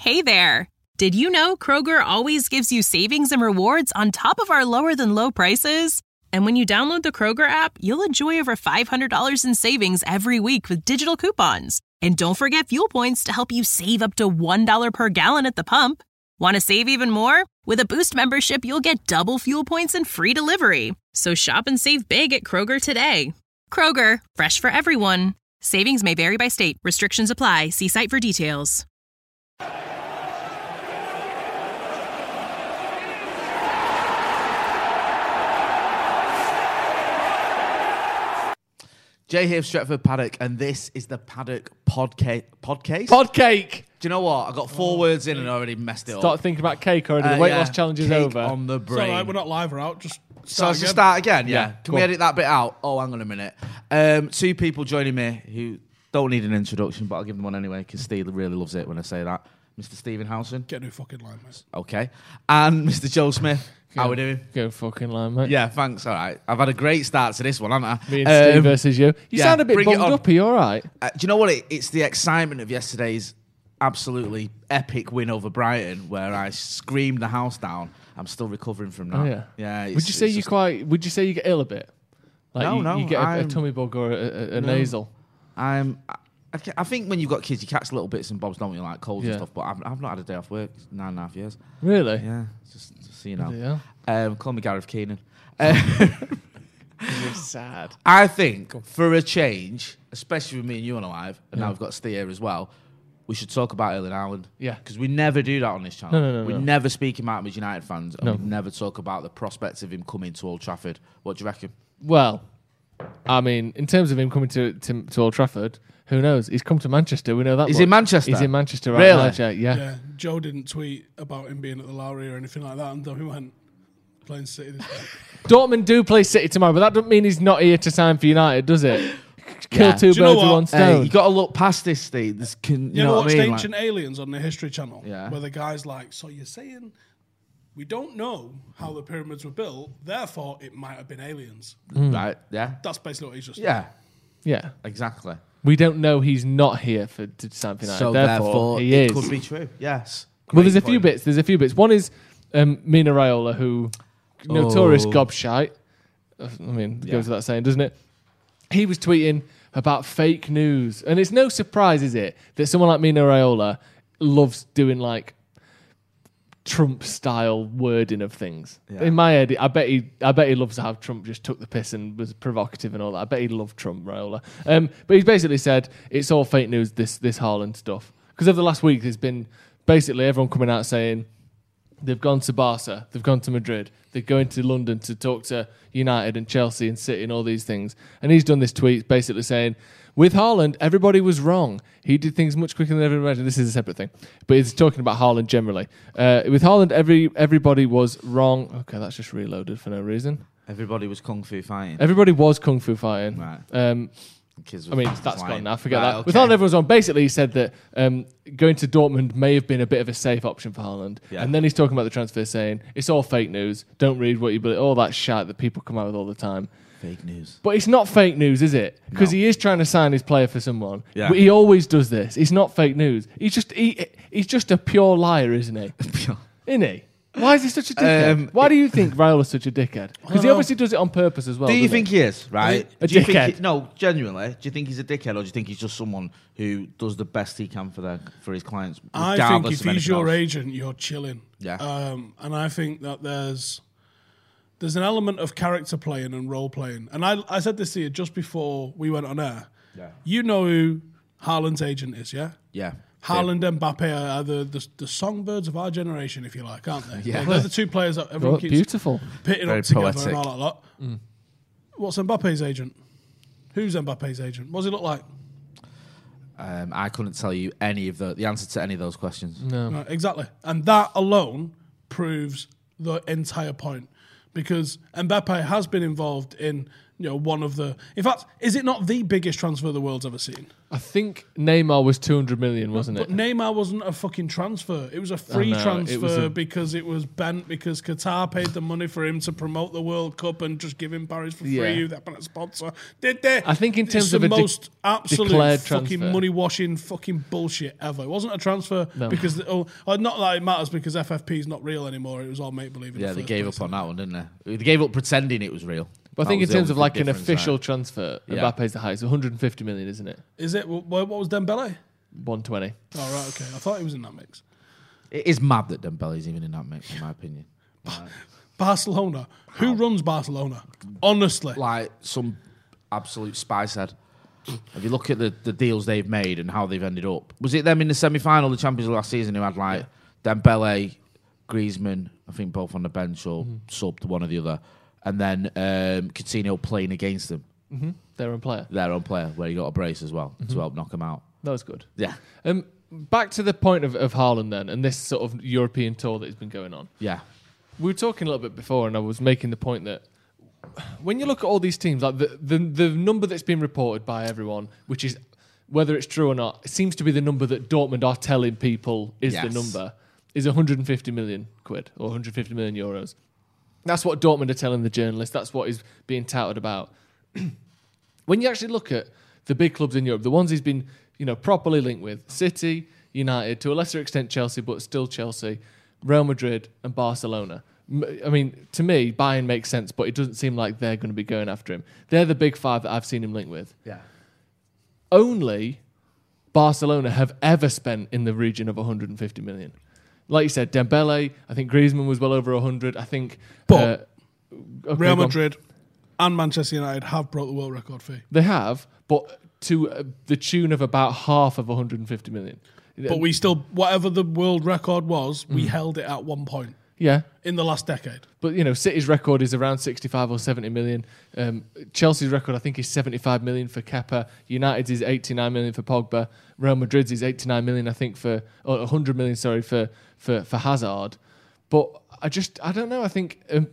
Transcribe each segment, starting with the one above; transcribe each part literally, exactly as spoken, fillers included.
Hey there! Did you know Kroger always gives you savings and rewards on top of our lower-than-low prices? And when you download the Kroger app, you'll enjoy over five hundred dollars in savings every week with digital coupons. And don't forget fuel points to help you save up to one dollar per gallon at the pump. Want to save even more? With a Boost membership, you'll get double fuel points and free delivery. So shop and save big at Kroger today. Kroger, fresh for everyone. Savings may vary by state. Restrictions apply. See site for details. Jay here, Stretford Paddock, and this is the Paddock Podca- Podcast. Podcake. Do you know what? I got four oh, words in and I already messed it Start up. Start thinking about cake already. Uh, the weight yeah. loss challenge is cake over. on the brain. It's all right, we're not live or out. Just start so let's again. just start again, yeah. Yeah, Can we on. edit that bit out? Oh, hang on a minute. Um, two people joining me who don't need an introduction, but I'll give them one anyway because Steve really loves it when I say that. Mister Stephen Howson. Get a new fucking line, mate. Okay. And Mister Joe Smith. How we doing? Go fucking line, mate. Yeah, thanks. All right. I've had a great start to this one, haven't I? Me and Steve Um, versus you. You yeah, sound a bit bring it bummed on. up. Are you all right? Uh, do you know what? It, it's the excitement of yesterday's absolutely epic win over Brighton, where I screamed the house down. I'm still recovering from that. Oh, yeah. Yeah. It's, Would you say it's you just- quite? Would you say you get ill a bit? Like No, you, no, You get a, a I'm- tummy bug or a, a, a No. nasal. I'm. I, I think when you've got kids, you catch little bits and bobs, don't you, like colds Yeah. and stuff. But I've, I've not had a day off work in nine and a half years. Really? Yeah, just, just so you know. Yeah. Um, call me Gareth Keenan. Uh, It's sad. I think for a change, especially with me and you on Alive, and Yeah. now we've got Steve here as well, we should talk about Erling Haaland. Yeah. Because we never do that on this channel. No, no, no, we no. never speak him out as United fans, and No. we never talk about the prospects of him coming to Old Trafford. What do you reckon? Well, I mean, in terms of him coming to, to to Old Trafford, who knows? He's come to Manchester. We know that. He's much. in Manchester? He's in Manchester right Really? now, Jay. Yeah. Yeah, Joe didn't tweet about him being at the Lowry or anything like that until he went playing City this week. Dortmund do play City tomorrow, but that doesn't mean he's not here to sign for United, does it? Kill Yeah. two Do you know birds with what? one Hey, stone. you got to look past this, Steve. This can, you, You, know, know, what watched I mean? Ancient Like, Aliens on the History Channel? Yeah. Where the guy's like, so you're saying we don't know how the pyramids were built, therefore it might have been aliens. right? Yeah. That's basically what he's just Yeah. yeah. Exactly. We don't know he's not here for to sign for United. So therefore, therefore, he it is. could be true. Yes. Well, there's a Great few point. bits. There's a few bits. One is um, Mina Raiola, who notorious Oh. gobshite. I mean, it Yeah. goes without saying, doesn't it? He was tweeting about fake news, and it's no surprise, is it, that someone like Mina Raiola loves doing like Trump-style wording of things. Yeah. In my head, I bet he, I bet he loves how Trump just took the piss and was provocative and all that. I bet he loved Trump, Raiola. Um, but he's basically said it's all fake news. This this Haaland stuff, because over the last week there's been basically everyone coming out saying they've gone to Barca, they've gone to Madrid, they're going to London to talk to United and Chelsea and City and all these things. And he's done this tweet basically saying, with Haaland, everybody was wrong. He did things much quicker than everyone imagined. This is a separate thing. But he's talking about Haaland generally. Uh, with Haaland, every everybody was wrong. Okay, that's just reloaded for no reason. Everybody was kung fu fighting. Everybody was kung fu fighting. Right. Um, Kids I were mean, fast that's flying. gone now. Forget Right, that. okay. With Haaland, everyone's on. Basically, he said that um, going to Dortmund may have been a bit of a safe option for Haaland. Yeah. And then he's talking about the transfer, saying it's all fake news. Don't read what you believe. All that shit that people come out with all the time. Fake news. But it's not fake news, is it? Because No. he is trying to sign his player for someone. Yeah. But he always does this. It's not fake news. He's just he, he's just a pure liar, isn't he? Isn't he? Why is he such a dickhead? Um, Why do you think Raiola's such a dickhead? Because he obviously does it on purpose as well. Do you doesn't think he? he is, right? A do you think dickhead. he- no, genuinely. Do you think he's a dickhead, or do you think he's just someone who does the best he can for their for his clients? I think regardless if of he's anything your else? agent, you're chilling. Yeah. Um, and I think that there's there's an element of character playing and role playing. And I I said this to you just before we went on air. Yeah. You know who Haaland's agent is, yeah? Yeah. Haaland and Mbappe are the, the the songbirds of our generation, if you like, aren't they? Yeah. They're the two players that everyone Oh, keeps beautiful. pitting Very up together poetic. and all that lot. What's Mbappe's agent? Who's Mbappe's agent? What does he look like? Um, I couldn't tell you any of the the answer to any of those questions. No. Right, exactly. And that alone proves the entire point. Because Mbappe has been involved in you know, one of the. In fact, is it not the biggest transfer the world's ever seen? I think Neymar was two hundred million, wasn't But it? Neymar wasn't a fucking transfer. It was a free know, it transfer was a- because it was bent because Qatar paid the money for him to promote the World Cup and just give him Paris for Yeah. free. They're a sponsor. Did they? I think in It's terms the of a de- most absolute declared fucking transfer. money washing fucking bullshit ever. It wasn't a transfer No. because oh, oh, not that it matters because F F P is not real anymore. It was all make believe. Yeah, they gave up on that one, didn't they? They gave up pretending it was real. But I That think in was the terms of only like an difference, official right? transfer, Yeah. Mbappe's the highest, one hundred fifty million, isn't it? Is it? What, what was Dembele? one twenty. Oh right, okay. I thought he was in that mix. It is mad that Dembele's even in that mix, in my opinion. Barcelona. Who runs Barcelona? Honestly, Like some absolute spice head. If you look at the, the deals they've made and how they've ended up, was it them in the semi-final of the Champions League last season who had like Dembele, Griezmann, I think both on the bench or Mm-hmm. subbed one or the other, and then um, Coutinho playing against them, Mm-hmm. Their own player. their own player, where he got a brace as well Mm-hmm. to help knock them out. That was good. Yeah, Um, back to the point of, of Haaland then, and this sort of European tour that has been going on. yeah, We were talking a little bit before, and I was making the point that when you look at all these teams, like the, the the number that's been reported by everyone, which is whether it's true or not, it seems to be the number that Dortmund are telling people is the Yes. number, is one hundred fifty million quid or one hundred fifty million euros. That's what Dortmund are telling the journalists. That's what is being touted about. When you actually look at the big clubs in Europe, the ones he's been, you know, properly linked with, City, United, to a lesser extent Chelsea, but still Chelsea, Real Madrid and Barcelona. M- I mean, to me, Bayern makes sense, but it doesn't seem like they're going to be going after him. They're the big five that I've seen him linked with. yeah. Only Barcelona have ever spent in the region of one hundred fifty million. Like you said, Dembele, I think Griezmann was well over one hundred. I think... But uh, okay, Real go on. Madrid and Manchester United have broke the world record fee. They have, but to uh, the tune of about half of one hundred fifty million. But we still, whatever the world record was, Mm. we held it at one point Yeah, in the last decade. but you know, City's record is around sixty-five or seventy million. Um, Chelsea's record, I think, is seventy-five million for Kepa. United's is eighty-nine million for Pogba. Real Madrid's is eighty-nine million, I think, for or one hundred million. Sorry, for for for Hazard. But I just, I don't know. I think. Um,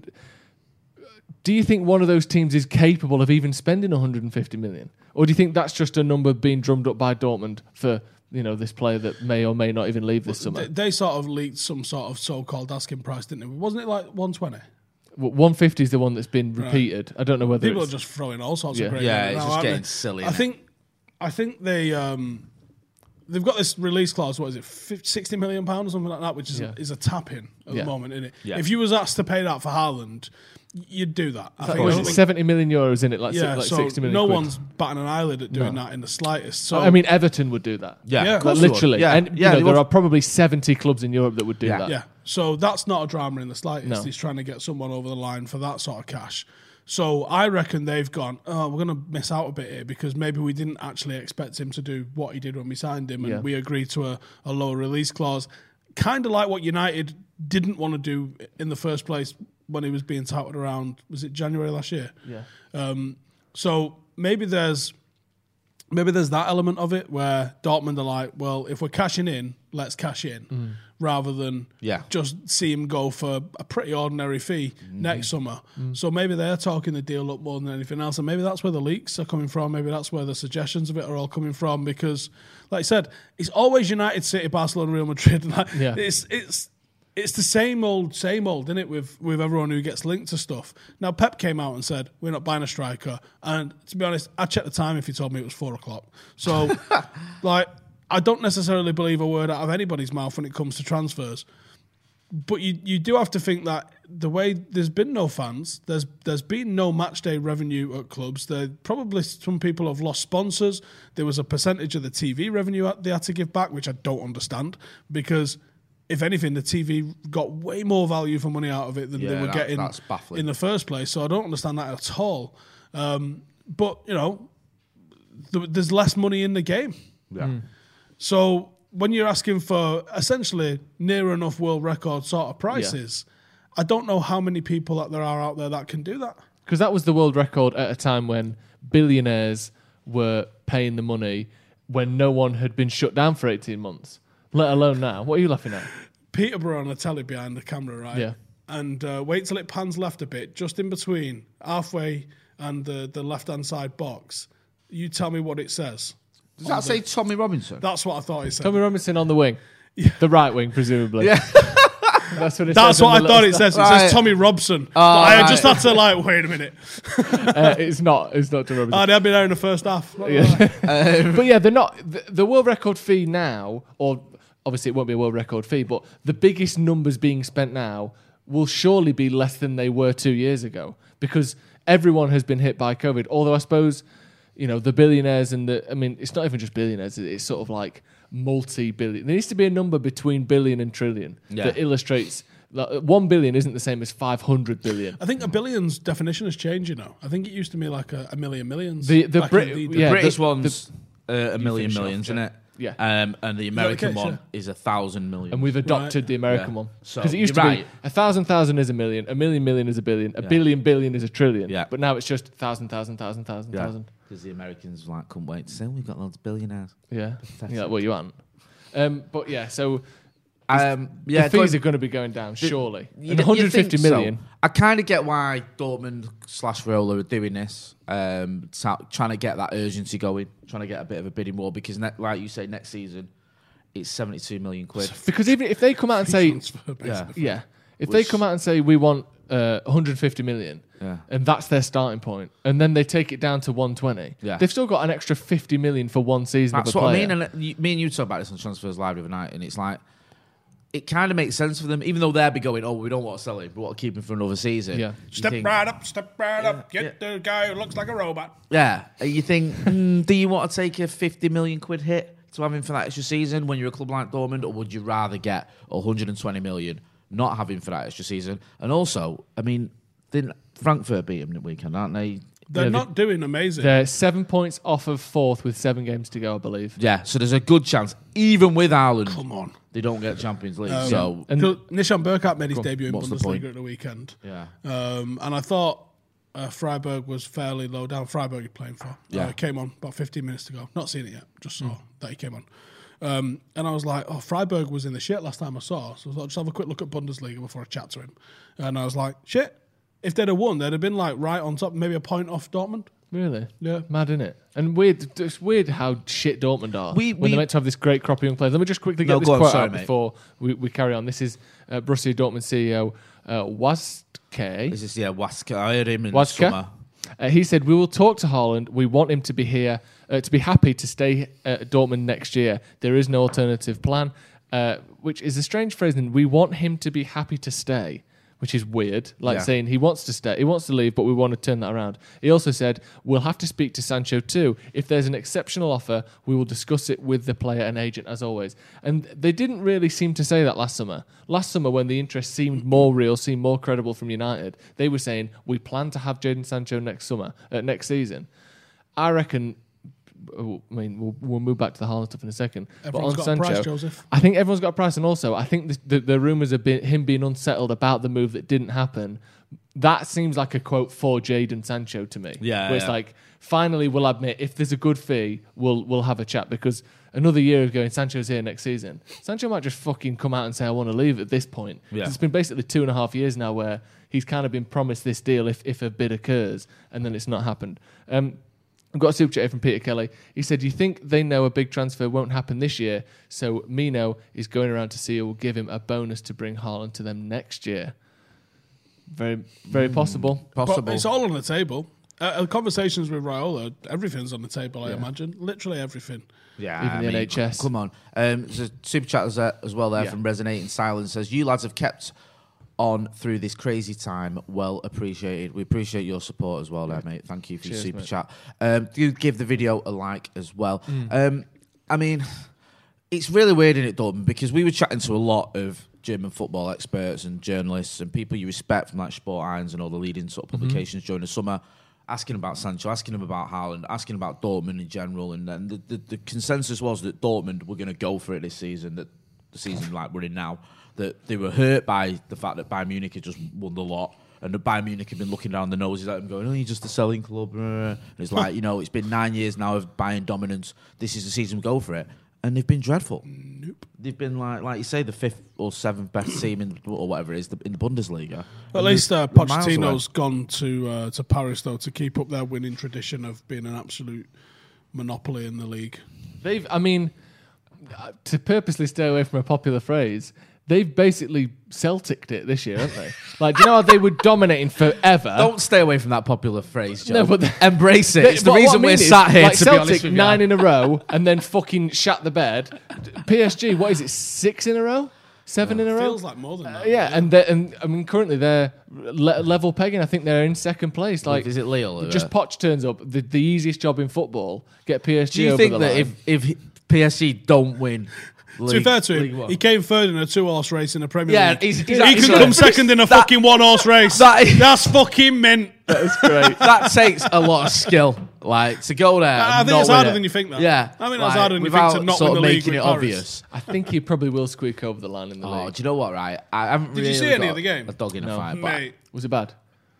do you think one of those teams is capable of even spending one hundred fifty million, or do you think that's just a number being drummed up by Dortmund for, you know, this player that may or may not even leave this summer? They, they sort of leaked some sort of so-called asking price, didn't they? Wasn't it like one twenty? Well, one fifty is the one that's been repeated. I don't know whether People are it's, just throwing all sorts Yeah. of great. Yeah, names it's now, just aren't getting they? silly, I innit? think, I think they um, they've got this release clause. What is it, fifty, sixty million pounds or something like that, which is Yeah. a, is a tap in at Yeah. the moment, isn't it? Yeah. If you was asked to pay that for Haaland, you'd do that. I think, Or I is don't it think- seventy million euros in it, like, si- yeah, like so sixty million no quid? one's batting an eyelid at doing No. that in the slightest. So I mean, Everton would do that. Yeah, Yeah. of Like, course they would. literally. Yeah, And yeah, you know, they there would. are probably seventy clubs in Europe that would do Yeah. that. yeah, so that's not a drama in the slightest. No. He's trying to get someone over the line for that sort of cash. So I reckon they've gone, oh, we're going to miss out a bit here because maybe we didn't actually expect him to do what he did when we signed him, and Yeah. we agreed to a, a lower release clause. Kind of like what United didn't want to do in the first place when he was being touted around, was it January last year? Yeah. Um, so maybe there's maybe there's that element of it where Dortmund are like, well, if we're cashing in, let's cash in, rather than Yeah. just see him go for a pretty ordinary fee next summer. So maybe they're talking the deal up more than anything else, and maybe that's where the leaks are coming from. Maybe that's where the suggestions of it are all coming from. Because, like I said, it's always United, City, Barcelona, Real Madrid. Like, Yeah. It's it's. It's the same old, same old, isn't it, with, with everyone who gets linked to stuff. Now, Pep came out and said, we're not buying a striker. And to be honest, I checked the time if he told me it was four o'clock. So, like, I don't necessarily believe a word out of anybody's mouth when it comes to transfers. But you, you do have to think that the way there's been no fans, there's there's been no match day revenue at clubs. There probably some people have lost sponsors. There was a percentage of the T V revenue they had to give back, which I don't understand, because if anything, the T V got way more value for money out of it than they Yeah, were that- getting that's baffling. in the first place. So I don't understand that at all. Um, but you know, th- there's less money in the game. Yeah. So when you're asking for essentially near enough world record sort of prices, I don't know how many people that there are out there that can do that. Because that was the world record at a time when billionaires were paying the money when no one had been shut down for eighteen months, let alone now. What are you laughing at? Peterborough on the telly behind the camera, right? Yeah. And uh, wait till it pans left a bit, just in between, halfway and the, the left-hand side box. You tell me what it says. Does that say Tommy Robinson? That's what I thought it said. Tommy Robinson on the wing. The right wing, presumably. Yeah. That's what it That's says. what I on the thought little it says. It Right. says Tommy Robson. Oh, I right. just had to like, wait a minute. stuff. Uh, it's not. It's not Tommy Robinson. Oh, they'll be there in the first half. Yeah. But yeah, they're not. The, the world record fee now, or obviously it won't be a world record fee, but the biggest numbers being spent now will surely be less than they were two years ago because everyone has been hit by COVID. Although I suppose, you know, the billionaires and the, I mean, it's not even just billionaires, it's sort of like multi-billion. There needs to be a number between billion and trillion Yeah. that illustrates like, one billion isn't the same as five hundred billion. I think a billion's definition has changed, you know. I think it used to be like a, a million millions. The- the back Brit- in yeah, British the- one's uh, a million finish off, millions, isn't it? Yeah. Um, and the American case, one yeah? is a thousand million. And we've adopted Right. the American Yeah. one. So, Because it used you're to right. be a thousand thousand is a million, a million million is a billion, a Yeah. billion billion is a trillion. Yeah. But now it's just thousand thousand thousand thousand Yeah. thousand. Because the Americans like couldn't wait to say we've got loads of billionaires. Yeah. Yeah, well, you aren't. Um, but yeah, so Um, yeah, the fees going- are going to be going down, surely. You And d- one hundred you think fifty million. so. I kind of get why Dortmund slash Viola are doing this, um, ta- trying to get that urgency going, trying to get a bit of a bidding war because, ne- like you say, next season it's seventy-two million quid. Because even if they come out and say, transfer, basically. yeah, if Which- they come out and say we want uh, one hundred fifty million, Yeah. and that's their starting point, and then they take it down to one hundred twenty, Yeah. they've still got an extra fifty million for one season That's of a what I player. mean. And you, me and you talked about this on Transfers Live the other night, and it's like it kind of makes sense for them, even though they'll be going, "Oh, we don't want to sell him, we want to keep him for another season." Yeah. You Step think- right up, step right up. Get the guy who looks like a robot. Yeah, you think, mm, do you want to take a fifty million quid hit to have him for that extra season when you're a club like Dortmund, or would you rather get one hundred twenty million, not have him for that extra season? And also, I mean, didn't Frankfurt beat him the weekend, aren't they? They're Yeah, not doing amazing. They're seven points off of fourth with seven games to go, I believe. Yeah, so there's a good chance, even with Ireland, Come on. they don't get Champions League. Um, so, And So Nishan Burkhardt made his Go on, debut in what's the point? Bundesliga at the weekend. yeah. Um, and I thought uh, Freiburg was fairly low down. Freiburg you're playing for. Yeah. Uh, came on about fifteen minutes to go. Not seen it yet. Just saw that he came on. Um, and I was like, oh, Freiburg was in the shit last time I saw. So I thought, just have a quick look at Bundesliga before I chat to him. And I was like, shit. If they'd have won, they'd have been like right on top, maybe a point off Dortmund. Really? Yeah. Mad, innit? And weird. It's weird how shit Dortmund are We- when we- they're meant to have this great crop of young players. Let me just quickly get No, this go on, quote sorry, out mate. before we, we carry on. This is uh, Borussia Dortmund C E O uh, Watzke. This is, yeah, Waska. I heard him in Watzke? the summer. Uh, he said, "We will talk to Haaland. We want him to be here, uh, to be happy to stay at Dortmund next year. There is no alternative plan," uh, which is a strange phrase. And we want him to be happy to stay, which is weird. Like Yeah. saying he wants to stay, he wants to leave, but we want to turn that around. He also said, "We'll have to speak to Sancho too. If there's an exceptional offer, we will discuss it with the player and agent as always." And they didn't really seem to say that last summer. Last summer, when the interest seemed more real, seemed more credible from United, they were saying, "We plan to have Jadon Sancho next summer, uh, next season." I reckon. I mean, we'll, we'll move back to the Haaland stuff in a second. Everyone's but got on a Sancho, price, Joseph. I think everyone's got a price, and also I think the, the, the rumours of be, him being unsettled about the move that didn't happen. That seems like a quote for Jadon Sancho to me. Yeah, where it's yeah. like, finally, we'll admit if there's a good fee, we'll we'll have a chat because another year of going Sancho's here next season. Sancho might just fucking come out and say I want to leave at this point. Yeah. It's been basically two and a half years now where he's kind of been promised this deal if if a bid occurs, and then it's not happened. Um, I've got a super chat here from Peter Kelly. He said, "You think they know a big transfer won't happen this year, so Mino is going around to see who will give him a bonus to bring Haaland to them next year." Very, very possible. Possible. But it's all on the table. Uh, uh, conversations with Raiola, everything's on the table, I Yeah. imagine. Literally everything. Yeah, Even I the mean, N H S. Come on. Um, there's a super chat as, uh, as well there Yeah. from Resonating Silence. Says, you lads have kept on through this crazy time. Well appreciated. We appreciate your support as well there, mate. Thank you for Cheers, your super mate. chat. Um, do give the video a like as well. Mm. Um, I mean, it's really weird in it, Dortmund, because we were chatting to a lot of German football experts and journalists and people you respect from like Sport Irons and all the leading sort of publications during the summer, asking about Sancho, asking him about Haaland, asking about Dortmund in general, and then the, the, the consensus was that Dortmund were going to go for it this season, that the season like we're in now, that they were hurt by the fact that Bayern Munich had just won the lot, and that Bayern Munich had been looking down the noses at them going, oh, you're just a selling club. And it's like, you know, it's been nine years now of Bayern dominance. This is the season we go for it. and they've been dreadful. Nope. They've been like, like you say, the fifth or seventh best team in or whatever it is in the Bundesliga. At least uh, They're miles away. Pochettino's gone to uh, to Paris though to keep up their winning tradition of being an absolute monopoly in the league. They've, I mean, to purposely stay away from a popular phrase, they've basically Celtic'd it this year, haven't they? Like, do you know how they were dominating forever? Don't stay away from that popular phrase, Joe. No, but the- embrace it. They- It's the what- what reason I mean we're is, sat here. like To Celtic, be honest with you, nine in a row, and then fucking shat the bed. P S G, what is it? Six in a row? Seven in a row? Feels like more than that. Uh, yeah, and they're, and I mean, currently they're le- level pegging. I think they're in second place. Like, is it Lille? just Poch turns up. The, the easiest job in football, get P S G Do you over think the that line. if if P S G don't win, To League, be fair to League him, One- he came third in a two-horse race in the Premier Yeah, League. he's- he's he actually- can come second in a that- fucking one-horse race. that- That's fucking mint. That's great. that takes a lot of skill, like to go there. I and think not it's win harder it. than you think, that. Yeah, I mean, like, it's harder than you without think to not sort win of the league making with it Paris. obvious. I think he probably will squeak over the line in the Oh, league. do you know what? Right, I haven't Did really you see any got of the game? a dog in No. a fight. But Mate, Was it bad?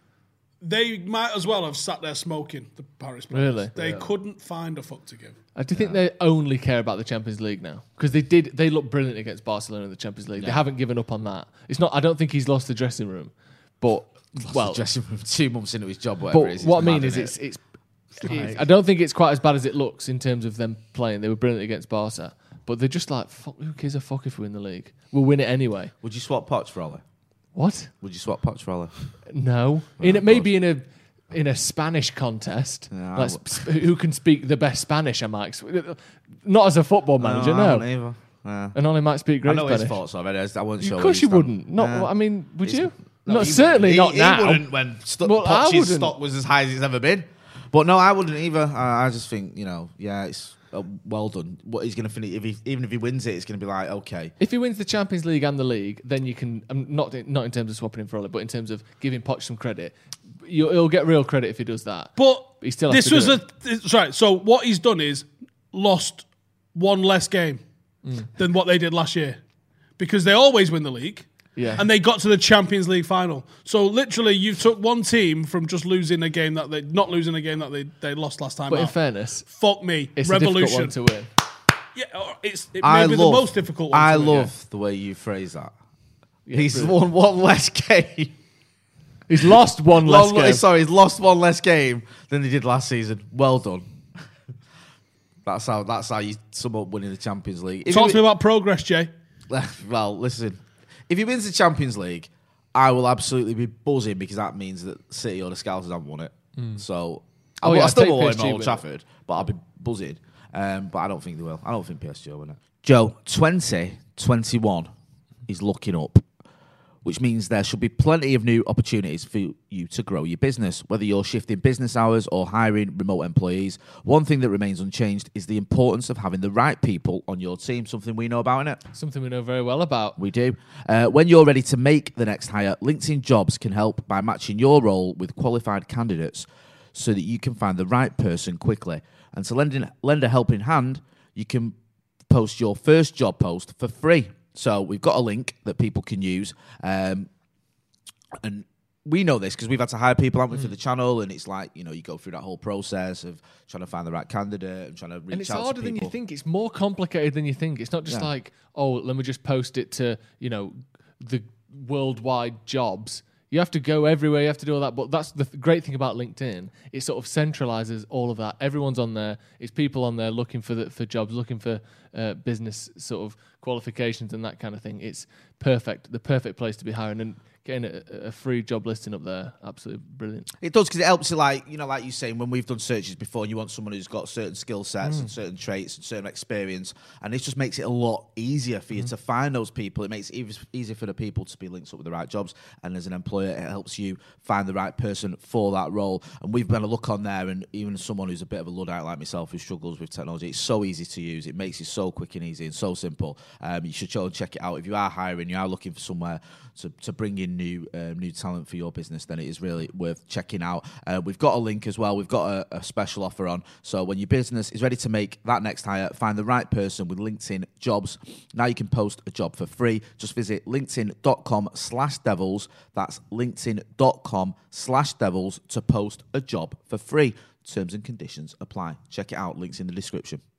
they might as well have sat there smoking, the Paris players. Really? They couldn't find a fuck to give. I do think they only care about the Champions League now because they did. They look brilliant against Barcelona in the Champions League. They Yeah. haven't given up on that. It's not. I don't think he's lost the dressing room, but well, dressing room two months into his job, whatever but it is. what I it's mean mad, is, innit? it's, it's it's. I don't think it's quite as bad as it looks in terms of them playing. They were brilliant against Barca, but they're just like, fuck, who cares a fuck if we win the league? We'll win it anyway. Would you swap Poch for Ole? What? Would you swap Poch for Ole? No. In it, maybe in a in a Spanish contest, Yeah, I like would. sp- who can speak the best Spanish? I might. Not as a football manager, I no. wouldn't either. Yeah. And only might speak I great know his Spanish. thoughts already. I I wasn't Of sure. course where you he stand. wouldn't. Not. Yeah. I mean, would It's- you? No, Not he certainly wouldn't. not he, now. He wouldn't when st- Well, I Poch's wouldn't. stock was as high as it's ever been. But no, I wouldn't either. I, I just think, you know, yeah, it's uh, well done. What he's going to finish, if he, even if he wins it, it's going to be like, okay. If he wins the Champions League and the league, then you can um, not not in terms of swapping him for Ole, but in terms of giving Poch some credit. You'll, he'll get real credit if he does that. But He still has this to was do a it. this- right. So what he's done is lost one less game Mm. than what they did last year, because they always win the league. Yeah. And they got to the Champions League final. So literally, you took one team from just losing a game that they not losing a game that they, they lost last time But in out. fairness, Fuck me, it's revolution. a difficult one to win. Yeah, or it's it I may be love, the most difficult one. I to win. love the way you phrase that. Yeah, he's brilliant. won one less game. He's lost one less Long- game. Sorry, he's lost one less game than he did last season. Well done. That's how. That's how you sum up winning the Champions League. If Talk he to me about progress, Jay. wi- well, listen. If he wins the Champions League, I will absolutely be buzzing because that means that City or the Scousers haven't won it. So I, Oh, will, yeah, I still I'd take will win P S G Old win it. Trafford, but I'll be buzzing. Um, but I don't think they will. I don't think P S G will win it. Joe, twenty twenty-one is looking up, which means there should be plenty of new opportunities for you to grow your business. Whether you're shifting business hours or hiring remote employees, one thing that remains unchanged is the importance of having the right people on your team, something we know about, innit? Something we know very well about. We do. Uh, when you're ready to make the next hire, LinkedIn Jobs can help by matching your role with qualified candidates so that you can find the right person quickly. And to lend, in, lend a helping hand, you can post your first job post for free. So we've got a link that people can use. Um, and we know this because we've had to hire people, haven't we, for the channel. And it's like, you know, you go through that whole process of trying to find the right candidate and trying to reach And it's out harder to than people. you think. It's more complicated than you think. It's not just Yeah. like, oh, let me just post it to, you know, the worldwide jobs. You have to go everywhere. You have to do all that. But that's the th- great thing about LinkedIn. It sort of centralizes all of that. Everyone's on there. It's people on there looking for the, for jobs, looking for uh, business sort of qualifications and that kind of thing. It's perfect. The perfect place to be hiring. And getting a, a free job listing up there, absolutely brilliant. It does, because it helps you, like, you know, like you're saying, when we've done searches before, and you want someone who's got certain skill sets Mm. and certain traits and certain experience, and it just makes it a lot easier for you Mm. to find those people. It makes it eas- easier for the people to be linked up with the right jobs, and as an employer, it helps you find the right person for that role. And we've been a look on there, and even someone who's a bit of a Luddite like myself who struggles with technology, it's so easy to use. It makes it so quick and easy and so simple. Um, you should go and check it out. If you are hiring, you are looking for somewhere to, to bring in new um, new talent for your business, then it is really worth checking out. Uh, we've got a link as well. We've got a, a special offer on. So when your business is ready to make that next hire, find the right person with LinkedIn Jobs. Now you can post a job for free. Just visit linkedin.com slash devils. That's linkedin.com slash devils to post a job for free. Terms and conditions apply. Check it out. Links in the description.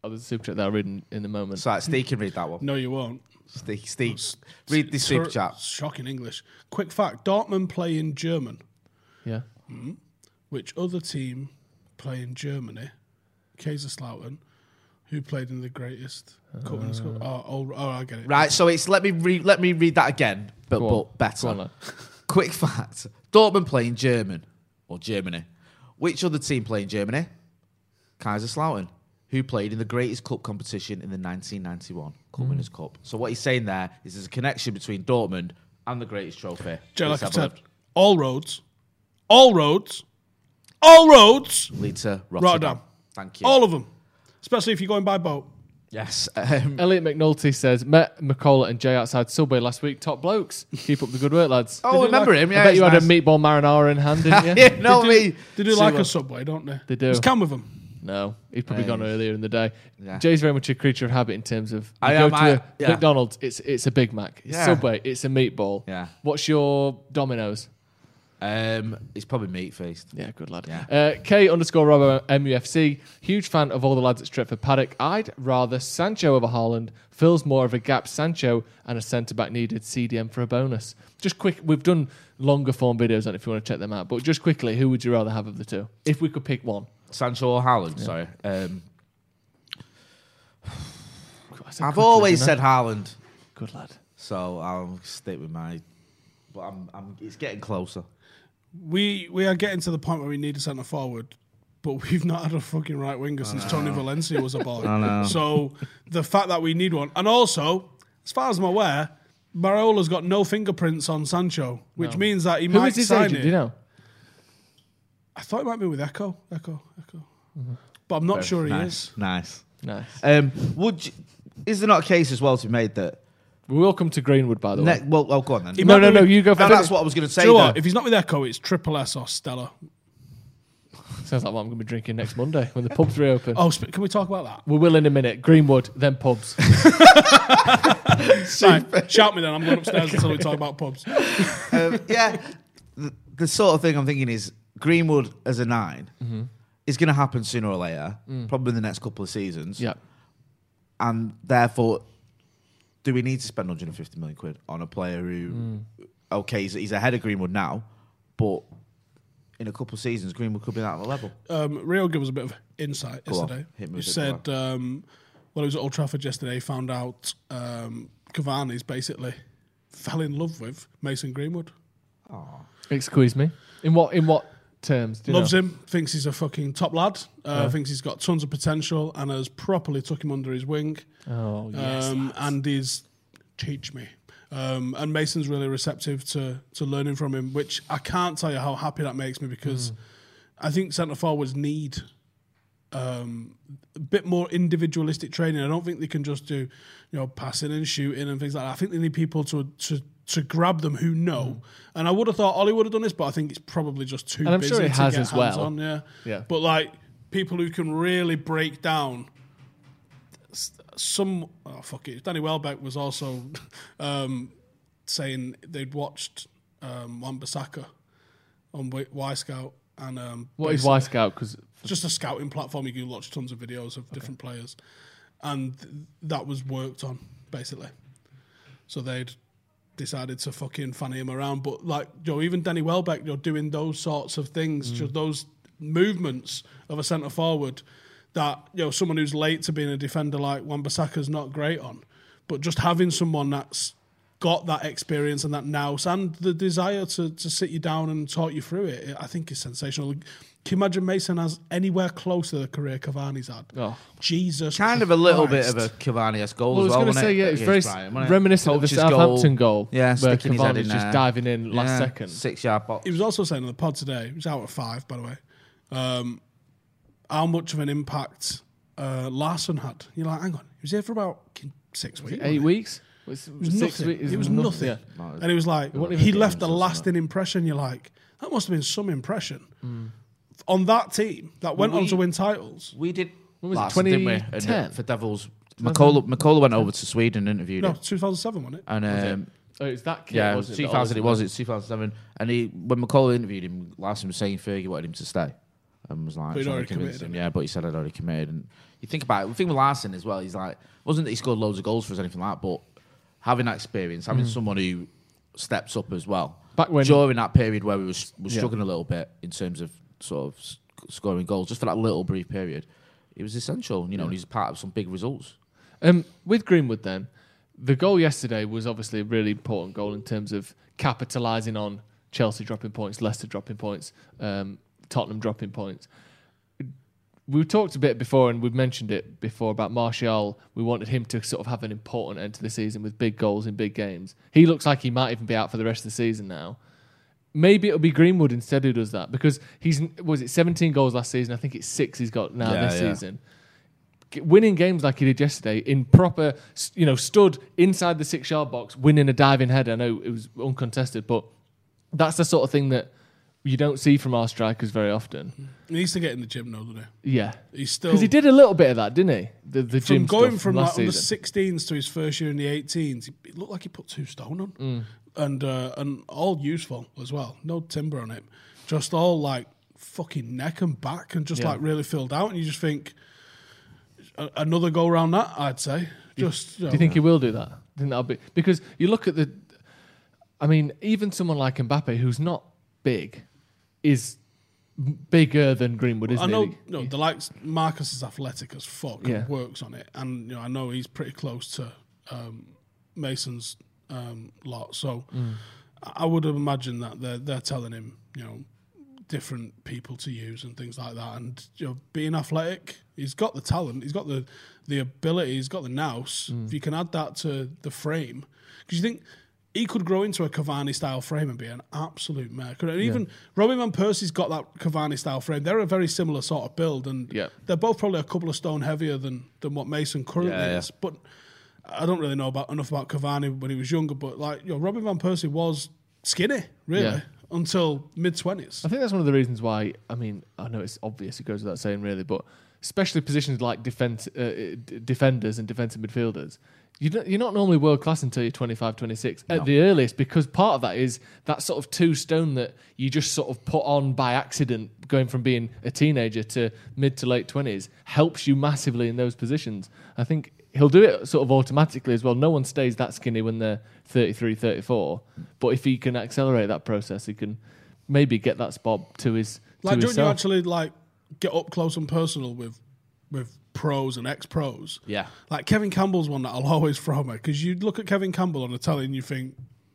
Oh, there's a super chat that I'll read in, in the moment. So, Steve can read that one. No, you won't. Steve, Steve read this super chat. Shocking English. Quick fact: Dortmund play in German. Yeah. Mm-hmm. Which other team play in Germany? Kaiserslautern, who played in the greatest uh, cup. Uh, oh, oh, oh, I get it. Right, so it's let me read let me read that again, but, but better. On, Quick fact: Dortmund play in German or Germany. Which other team play in Germany? Kaiserslautern, who played in the greatest cup competition in the nineteen ninety-one Cup mm. Winners' Cup. So what he's saying there is there's a connection between Dortmund and the greatest trophy. Jay, like I said, all roads, all roads, all roads lead to Rotterdam. Rotterdam. Thank you. All of them, especially if you're going by boat. Yes. Um, Elliot McNulty says, met McCullough and Jay outside Subway last week. Top blokes. Keep up the good work, lads. Oh, remember like, him? Yeah, I bet you nice. had a meatball marinara in hand, didn't you? yeah, no, they me. Do, they do like a Subway, don't they? They do. Just come with them. No, he'd probably um, gone earlier in the day. Yeah. Jay's very much a creature of habit in terms of you I go am, to I, a yeah. McDonald's, it's it's a Big Mac. Yeah. Subway, it's a meatball. Yeah. What's your Domino's? Um, it's probably Meat Feast. Yeah, good lad. Yeah. Uh, K underscore Robo M U F C. Huge fan of all the lads at Stretford Paddock. I'd rather Sancho over Haaland. Feels more of a gap Sancho and a centre back needed. C D M for a bonus. Just quick, we've done longer form videos on it if you want to check them out. But just quickly, who would you rather have of the two? If we could pick one. Sancho or Haaland, yeah. sorry. Um, I've always said Haaland. Good lad. So I'll stick with my. But I'm, I'm, it's getting closer. We we are getting to the point where we need a centre forward, but we've not had a fucking right winger since Tony Valencia was a boy. I know. So the fact that we need one, and also, as far as I'm aware, Mariola's got no fingerprints on Sancho, which no. means that he Who might is his sign agent? it. Do you know? I thought it might be with Echo, Echo, Echo, mm-hmm. but I'm not Very sure he nice. is. Nice, nice. Um, would you, is there not a case as well to be made that? We will come to Greenwood, by the ne- way. Well, oh, go on then. He no, no, no. You go for no, that's what I was going to say. Do you know what? If he's not with Echo, it's Triple S or Stella. Sounds like what I'm going to be drinking next Monday when the pubs reopen. Oh, can we talk about that? We will in a minute. Greenwood, then pubs. Right, shout me then. I'm going upstairs until we talk about pubs. um, yeah, the, the sort of thing I'm thinking is Greenwood as a nine mm-hmm. is going to happen sooner or later, mm. probably in the next couple of seasons. Yeah, and therefore, do we need to spend one hundred fifty million quid on a player who, mm. okay, he's, he's ahead of Greenwood now, but in a couple of seasons, Greenwood could be at that level. Um, Rio gave us a bit of insight Go yesterday. He said, um, well, he was at Old Trafford yesterday, he found out um, Cavani's basically fell in love with Mason Greenwood. Aww. Excuse me? In what in what terms? Do you Loves know? him, thinks he's a fucking top lad, uh, yeah. thinks he's got tons of potential and has properly took him under his wing. Oh, yes. Um, and he's, teach me. Um, and Mason's really receptive to to learning from him, which I can't tell you how happy that makes me because mm. I think centre forwards need um, a bit more individualistic training. I don't think they can just do, you know, passing and shooting and things like that. I think they need people to to, to grab them who know. Mm. And I would have thought Ollie would have done this, but I think it's probably just too and I'm busy sure he to has get as hands well. on. Yeah, yeah. But like people who can really break down. Some oh fuck it. Danny Welbeck was also um, saying they'd watched um, Wan-Bissaka on Y Scout and um, what is Y Scout? Because just a scouting platform you can watch tons of videos of okay. different players, and th- that was worked on basically. So they'd decided to fucking fanny him around, but like you know, even Danny Welbeck, you're doing those sorts of things, mm. just those movements of a centre forward. That you know, someone who's late to being a defender like Wan-Bissaka's not great on, but just having someone that's got that experience and that nous and the desire to to sit you down and talk you through it, I think is sensational. Can you imagine Mason has anywhere close to the career Cavani's had? Oh. Jesus, kind of a little Christ. bit of a Cavani-esque goal well, as well. I was going to say, it? yeah, it's very very Brighton, reminiscent of the Southampton goal. goal yeah, where sticking his head in Cavani's just there. diving in last yeah, second. Six-yard box. He was also saying on the pod today, he was out at five, by the way, um, how much of an impact uh, Larson had. You're like, hang on, he was here for about six weeks. Eight weeks? It was, it was six nothing. Weeks? It was nothing. Yeah. No, and it was like, he left a lasting impression. You're like, that must have been some impression. Mm. On that team that went well, we, on to win titles. We did what was last, it, twenty ten? Didn't we? And for Devils, McCullough, McCullough went over to Sweden and interviewed no, him. No, two thousand seven, wasn't it? And, um, was it? Oh, it's that kid, yeah, wasn't it? two thousand, it was, it's two thousand seven. And he, when McCullough interviewed him, Larson was saying Fergie wanted him to stay. and was like, But he'd trying already to convince committed, him. hadn't he? Yeah, but he said I'd already committed. And you think about it, the thing with Larson as well, he's like, wasn't that he scored loads of goals for us or anything like that, but having that experience, having Mm. someone who steps up as well. Back when- during that period where we was, was Yeah. struggling a little bit in terms of sort of s- scoring goals, just for that little brief period, it was essential. You know, and he's part of some big results. Um, with Greenwood, then, the goal yesterday was obviously a really important goal in terms of capitalising on Chelsea dropping points, Leicester dropping points, um, Tottenham dropping points. We've talked a bit before, and we've mentioned it before about Martial. We wanted him to sort of have an important end to the season with big goals in big games. He looks like he might even be out for the rest of the season now. Maybe it'll be Greenwood instead who does that, because he's was it seventeen goals last season. I think it's six he's got now Yeah, this yeah. season. G- Winning games like he did yesterday in proper, s- you know, stood inside the six-yard box, winning a diving header. I know it was uncontested, but that's the sort of thing that you don't see from our strikers very often. He needs to get in the gym now, doesn't he? Yeah, He's still because he did a little bit of that, didn't he? The the from gym going stuff from last like under season. sixteens to his first year in the eighteens. It looked like he put two stone on, Mm. and uh, and all useful as well. No timber on him, just all like fucking neck and back, and just Yeah. like really filled out. And you just think a- another go around that. I'd say. Just Do you think he will do that? I think that'll be because you look at the. I mean, even someone like Mbappe, who's not big, is m- bigger than Greenwood, isn't I know, he? no, the likes Marcus is athletic as fuck Yeah. and works on it, and you know I know he's pretty close to um, Mason's um, lot, so Mm. I I would have imagined that they're they're telling him, you know, different people to use and things like that, and you know, being athletic, he's got the talent, he's got the the ability, he's got the nous. Mm. If you can add that to the frame, because you think. He could grow into a Cavani-style frame and be an absolute mare. And even Robin Van Persie's got that Cavani-style frame. They're a very similar sort of build, and Yeah. they're both probably a couple of stone heavier than, than what Mason currently Yeah, yeah. is. But I don't really know about enough about Cavani when he was younger. But like, you know, Robin Van Persie was skinny, really, Yeah. until mid twenties. I think that's one of the reasons why. I mean, I know it's obvious; it goes without saying, really, but especially positions like defense, uh, d- defenders and defensive midfielders. You don't, you're not normally world class until you're twenty-five, twenty-six at the earliest, because part of that is that sort of two stone that you just sort of put on by accident, going from being a teenager to mid to late twenties, helps you massively in those positions. I think he'll do it sort of automatically as well. No one stays that skinny when they're thirty-three, thirty-four, but if he can accelerate that process, he can maybe get that spot to his to Like, don't you himself. actually like get up close and personal with with pros and ex-pros? Yeah. Like Kevin Campbell's one that I'll always throw me, because you look at Kevin Campbell on the telly and you think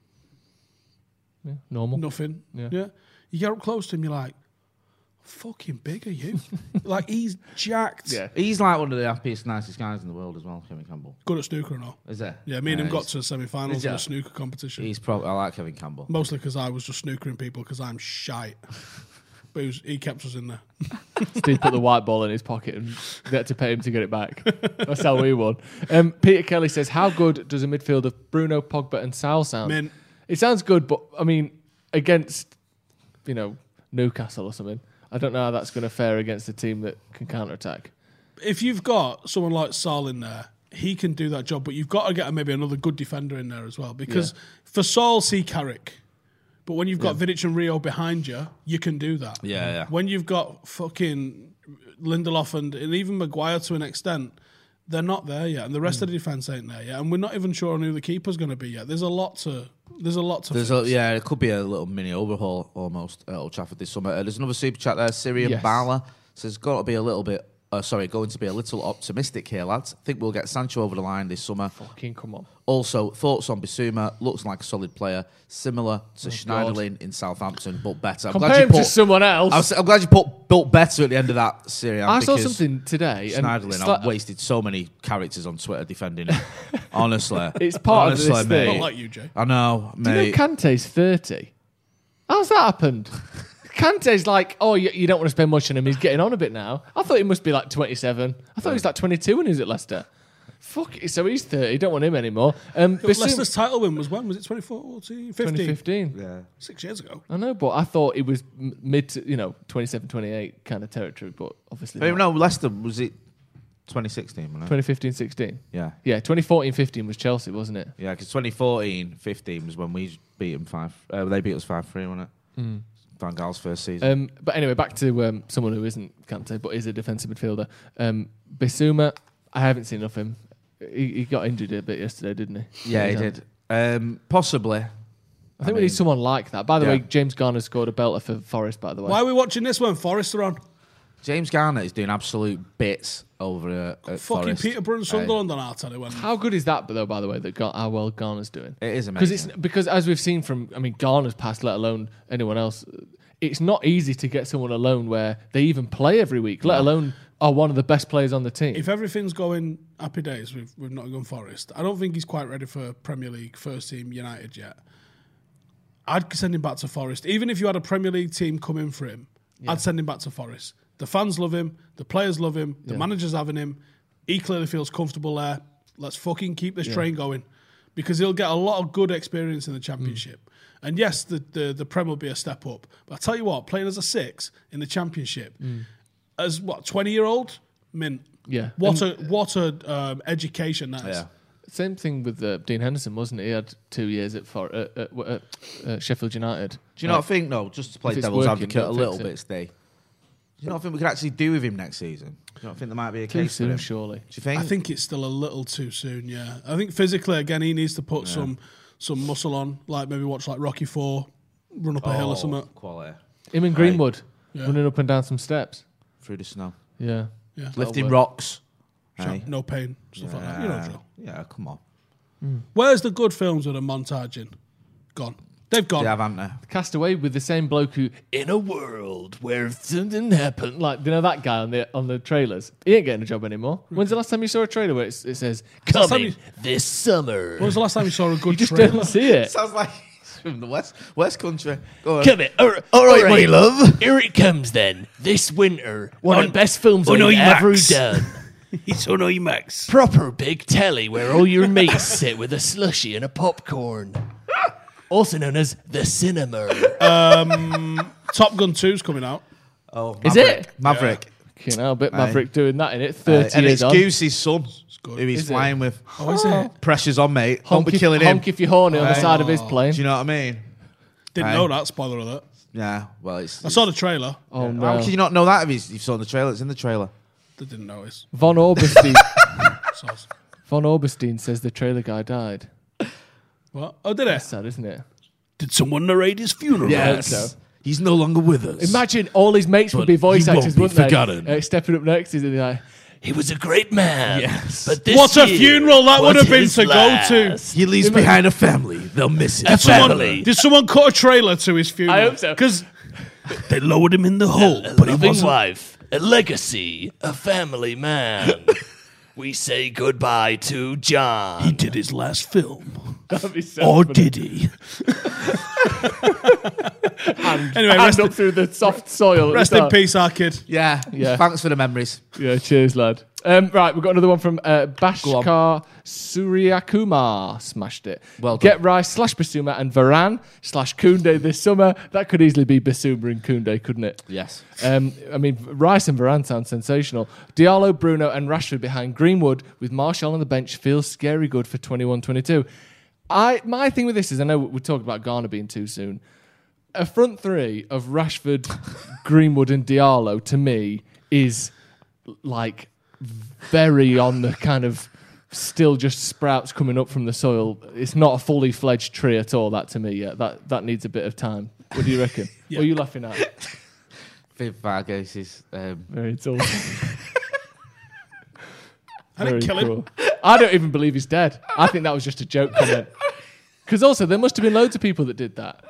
Yeah, normal. nothing. Yeah. Yeah. You get up close to him, you're like, fucking big are you? Like, he's jacked. Yeah. He's like one of the happiest, nicest guys in the world as well, Kevin Campbell. Good at snooker and all. Is there? Yeah, me and him got he's- to semi-finals Is in ya? a snooker competition. He's probably. I like Kevin Campbell. Mostly because I was just snookering people because I'm shite. But he, was, he kept us in there. Steve put the white ball in his pocket and they had to pay him to get it back. That's how we won. Um, Peter Kelly says, how good does a midfield of Bruno, Pogba and Sal sound? Mint. It sounds good, but, I mean, against, you know, Newcastle or something, I don't know how that's going to fare against a team that can counter-attack. If you've got someone like Saul in there, he can do that job, but you've got to get maybe another good defender in there as well. Because Yeah. for Saul, see Carrick. But when you've got Vidic and Rio behind you, you can do that. Yeah, yeah. When you've got fucking Lindelof and, and even Maguire to an extent, they're not there yet, and the rest of the defense ain't there yet, and we're not even sure on who the keeper's going to be yet. There's a lot to. There's a lot to. There's fix. a, yeah, it could be a little mini overhaul almost at Old Trafford this summer. Uh, there's another super chat there. Syrian Yes. Bala says, got to be a little bit, uh, sorry, going to be a little optimistic here, lads. I think we'll get Sancho over the line this summer. Fucking come on. Also, thoughts on Bissouma. Looks like a solid player, similar to Oh, Schneiderlin in Southampton, but better. I'm Compare glad you him to put, someone else. I was, I'm glad you put built better at the end of that, Syrian. I saw because something today. and Schneiderlin, it's I've like- wasted so many characters on Twitter defending him. Honestly. It's part of Honestly, this mate. thing. Not like you, Jay. I know, Do you mate. know Kante's thirty? How's that happened? Kante's like, oh, you, you don't want to spend much on him. He's getting on a bit now. I thought he must be like twenty-seven. I thought he was like twenty-two when he was at Leicester. Fuck it. So he's thirty. Don't want him anymore. Um, But Bissouma- Leicester's title win was when? Was it twenty fourteen? fifteen? twenty fifteen. Yeah. Six years ago. I know, but I thought it was m- mid, to, you know, twenty-seven, twenty-eight kind of territory, but obviously But not. no, Leicester, was it twenty sixteen? wasn't it? twenty fifteen, sixteen. Yeah. Yeah, twenty fourteen, fifteen was Chelsea, wasn't it? Yeah, because twenty fourteen fifteen was when we beat them five. Uh, they beat us five three, wasn't it? Van Gaal's first season. Um, but anyway, back to um, someone who isn't Kante, but is a defensive midfielder. Um, Bissouma, I haven't seen enough of him. He, he got injured a bit yesterday, didn't he? yeah, he did. Um, possibly. I think I we mean, need someone like that. By the yeah. way, James Garner scored a belter for Forest, by the way. Why are we watching this when Forest are on? James Garner is doing absolute bits over uh, at Fucking Forest. Peterborough and Sunderland on our telly. When How good is that, though, by the way, that got how well Garner's doing? It is Because amazing. it's because as we've seen from, I mean, Garner's past, let alone anyone else, it's not easy to get someone alone where they even play every week, let alone are one of the best players on the team. if everything's going happy days with, with Nottingham Forest, I don't think he's quite ready for Premier League first team United yet. I'd send him back to Forest. Even if you had a Premier League team come in for him, I'd send him back to Forest. The fans love him. The players love him. The Yeah. manager's having him. He clearly feels comfortable there. Let's fucking keep this train going, because he'll get a lot of good experience in the Championship. Mm. And yes, the, the the Prem will be a step up. But I tell you what, playing as a six in the Championship, as what twenty year old, mint. Yeah. What And- a what a um, education that is. yeah. Same thing with uh, Dean Henderson, wasn't it? He had two years at, For, uh, at, at uh, Sheffield United. Do you not think, though, just to play if it's devil's working, advocate a don't little fix it. bit, Steve, do you not think we could actually do with him next season? Do you not think there might be a Too case for soon, him? surely. Do you think? I think it's still a little too soon. Yeah, I think physically again he needs to put some some muscle on, like maybe watch like Rocky Four, run up a hill or something. Quality. Him in Greenwood, Yeah. running up and down some steps. Through the snow. Yeah. Yeah, Lifting work. rocks. Sure, Hey. no pain, stuff like that. You know, Joe. Yeah, come on. Where's the good films with a montage in? Gone. They've gone. They have, haven't they? Castaway with the same bloke who, in a world where something happened, like, you know that guy on the on the trailers? He ain't getting a job anymore. When's the last time you saw a trailer where it's, it says, last time coming you- this summer? When was the last time you saw a You good just trailer? don't see it. Sounds like it's from the West West Country. Go on. Come it. All right, All right, my love. Here it comes then. This winter, one of the best films on I've ever IMAX. done. It's on IMAX. Proper big telly where all your mates sit with a slushy and a popcorn. Also known as the cinema. Top Gun two's coming out. Oh, Is Maverick. it? Maverick. You know, a bit Aye. Maverick doing that in it. Uh, thirty and years it's on. Goosey's son good. who he's Is it? flying with. Oh, is it? Pressure's on, mate. Don't Honk be if, killing him. honk if you're horny on the Aye. side of his plane. Do you know what I mean? Didn't Aye. know that. Spoiler alert. Yeah, well, it's. I saw the trailer. Oh How no. can you not know that if he's- you've saw the trailer? It's in the trailer. They didn't notice. Von Oberstein. Sauce. Von Oberstein says the trailer guy died. What? Oh, did it? Sad, isn't it? Did someone narrate his funeral? Yes. so. He's no longer with us. Imagine all his mates would But be voice he won't actors, be wouldn't forgotten. they? Uh, stepping up next, he's like, He was a great man. Yes. But this What a year funeral that would was have been his to go to. last. He leaves behind a family. They'll miss him. A Someone- family. Did someone cut a trailer to his funeral? I hope so. Because They lowered him in the hole, a but he loving wasn't. wife, A legacy, a family man. We say goodbye to John. He did his last film. that'd be so Or funny. did he? anyway, Hand rest, up through the soft soil. at the rest in start. peace, our kid. Yeah. Yeah. Thanks for the memories. Yeah, cheers, lad. Um, right, we've got another one from uh, Bashkar Suryakumar. Smashed it. Well done. Get Rice slash Basuma and Varane slash Koundé this summer. That could easily be Basuma and Koundé, couldn't it? Yes. Um, I mean, Rice and Varane sound sensational. Diallo, Bruno, and Rashford behind Greenwood with Martial on the bench feels scary good for twenty-one twenty-two. I my thing with this is I know we talked about Garner being too soon. A front three of Rashford, Greenwood, and Diallo to me is like very on the kind of still just sprouts coming up from the soil. It's not a fully fledged tree at all. That to me, yeah, that that needs a bit of time. What do you reckon? Yeah. What are you laughing at? Viv Vargas is. Um, Very insulting. I didn't Very kill him. cruel. I don't even believe he's dead. I think that was just a joke comment. Because also, there must have been loads of people that did that.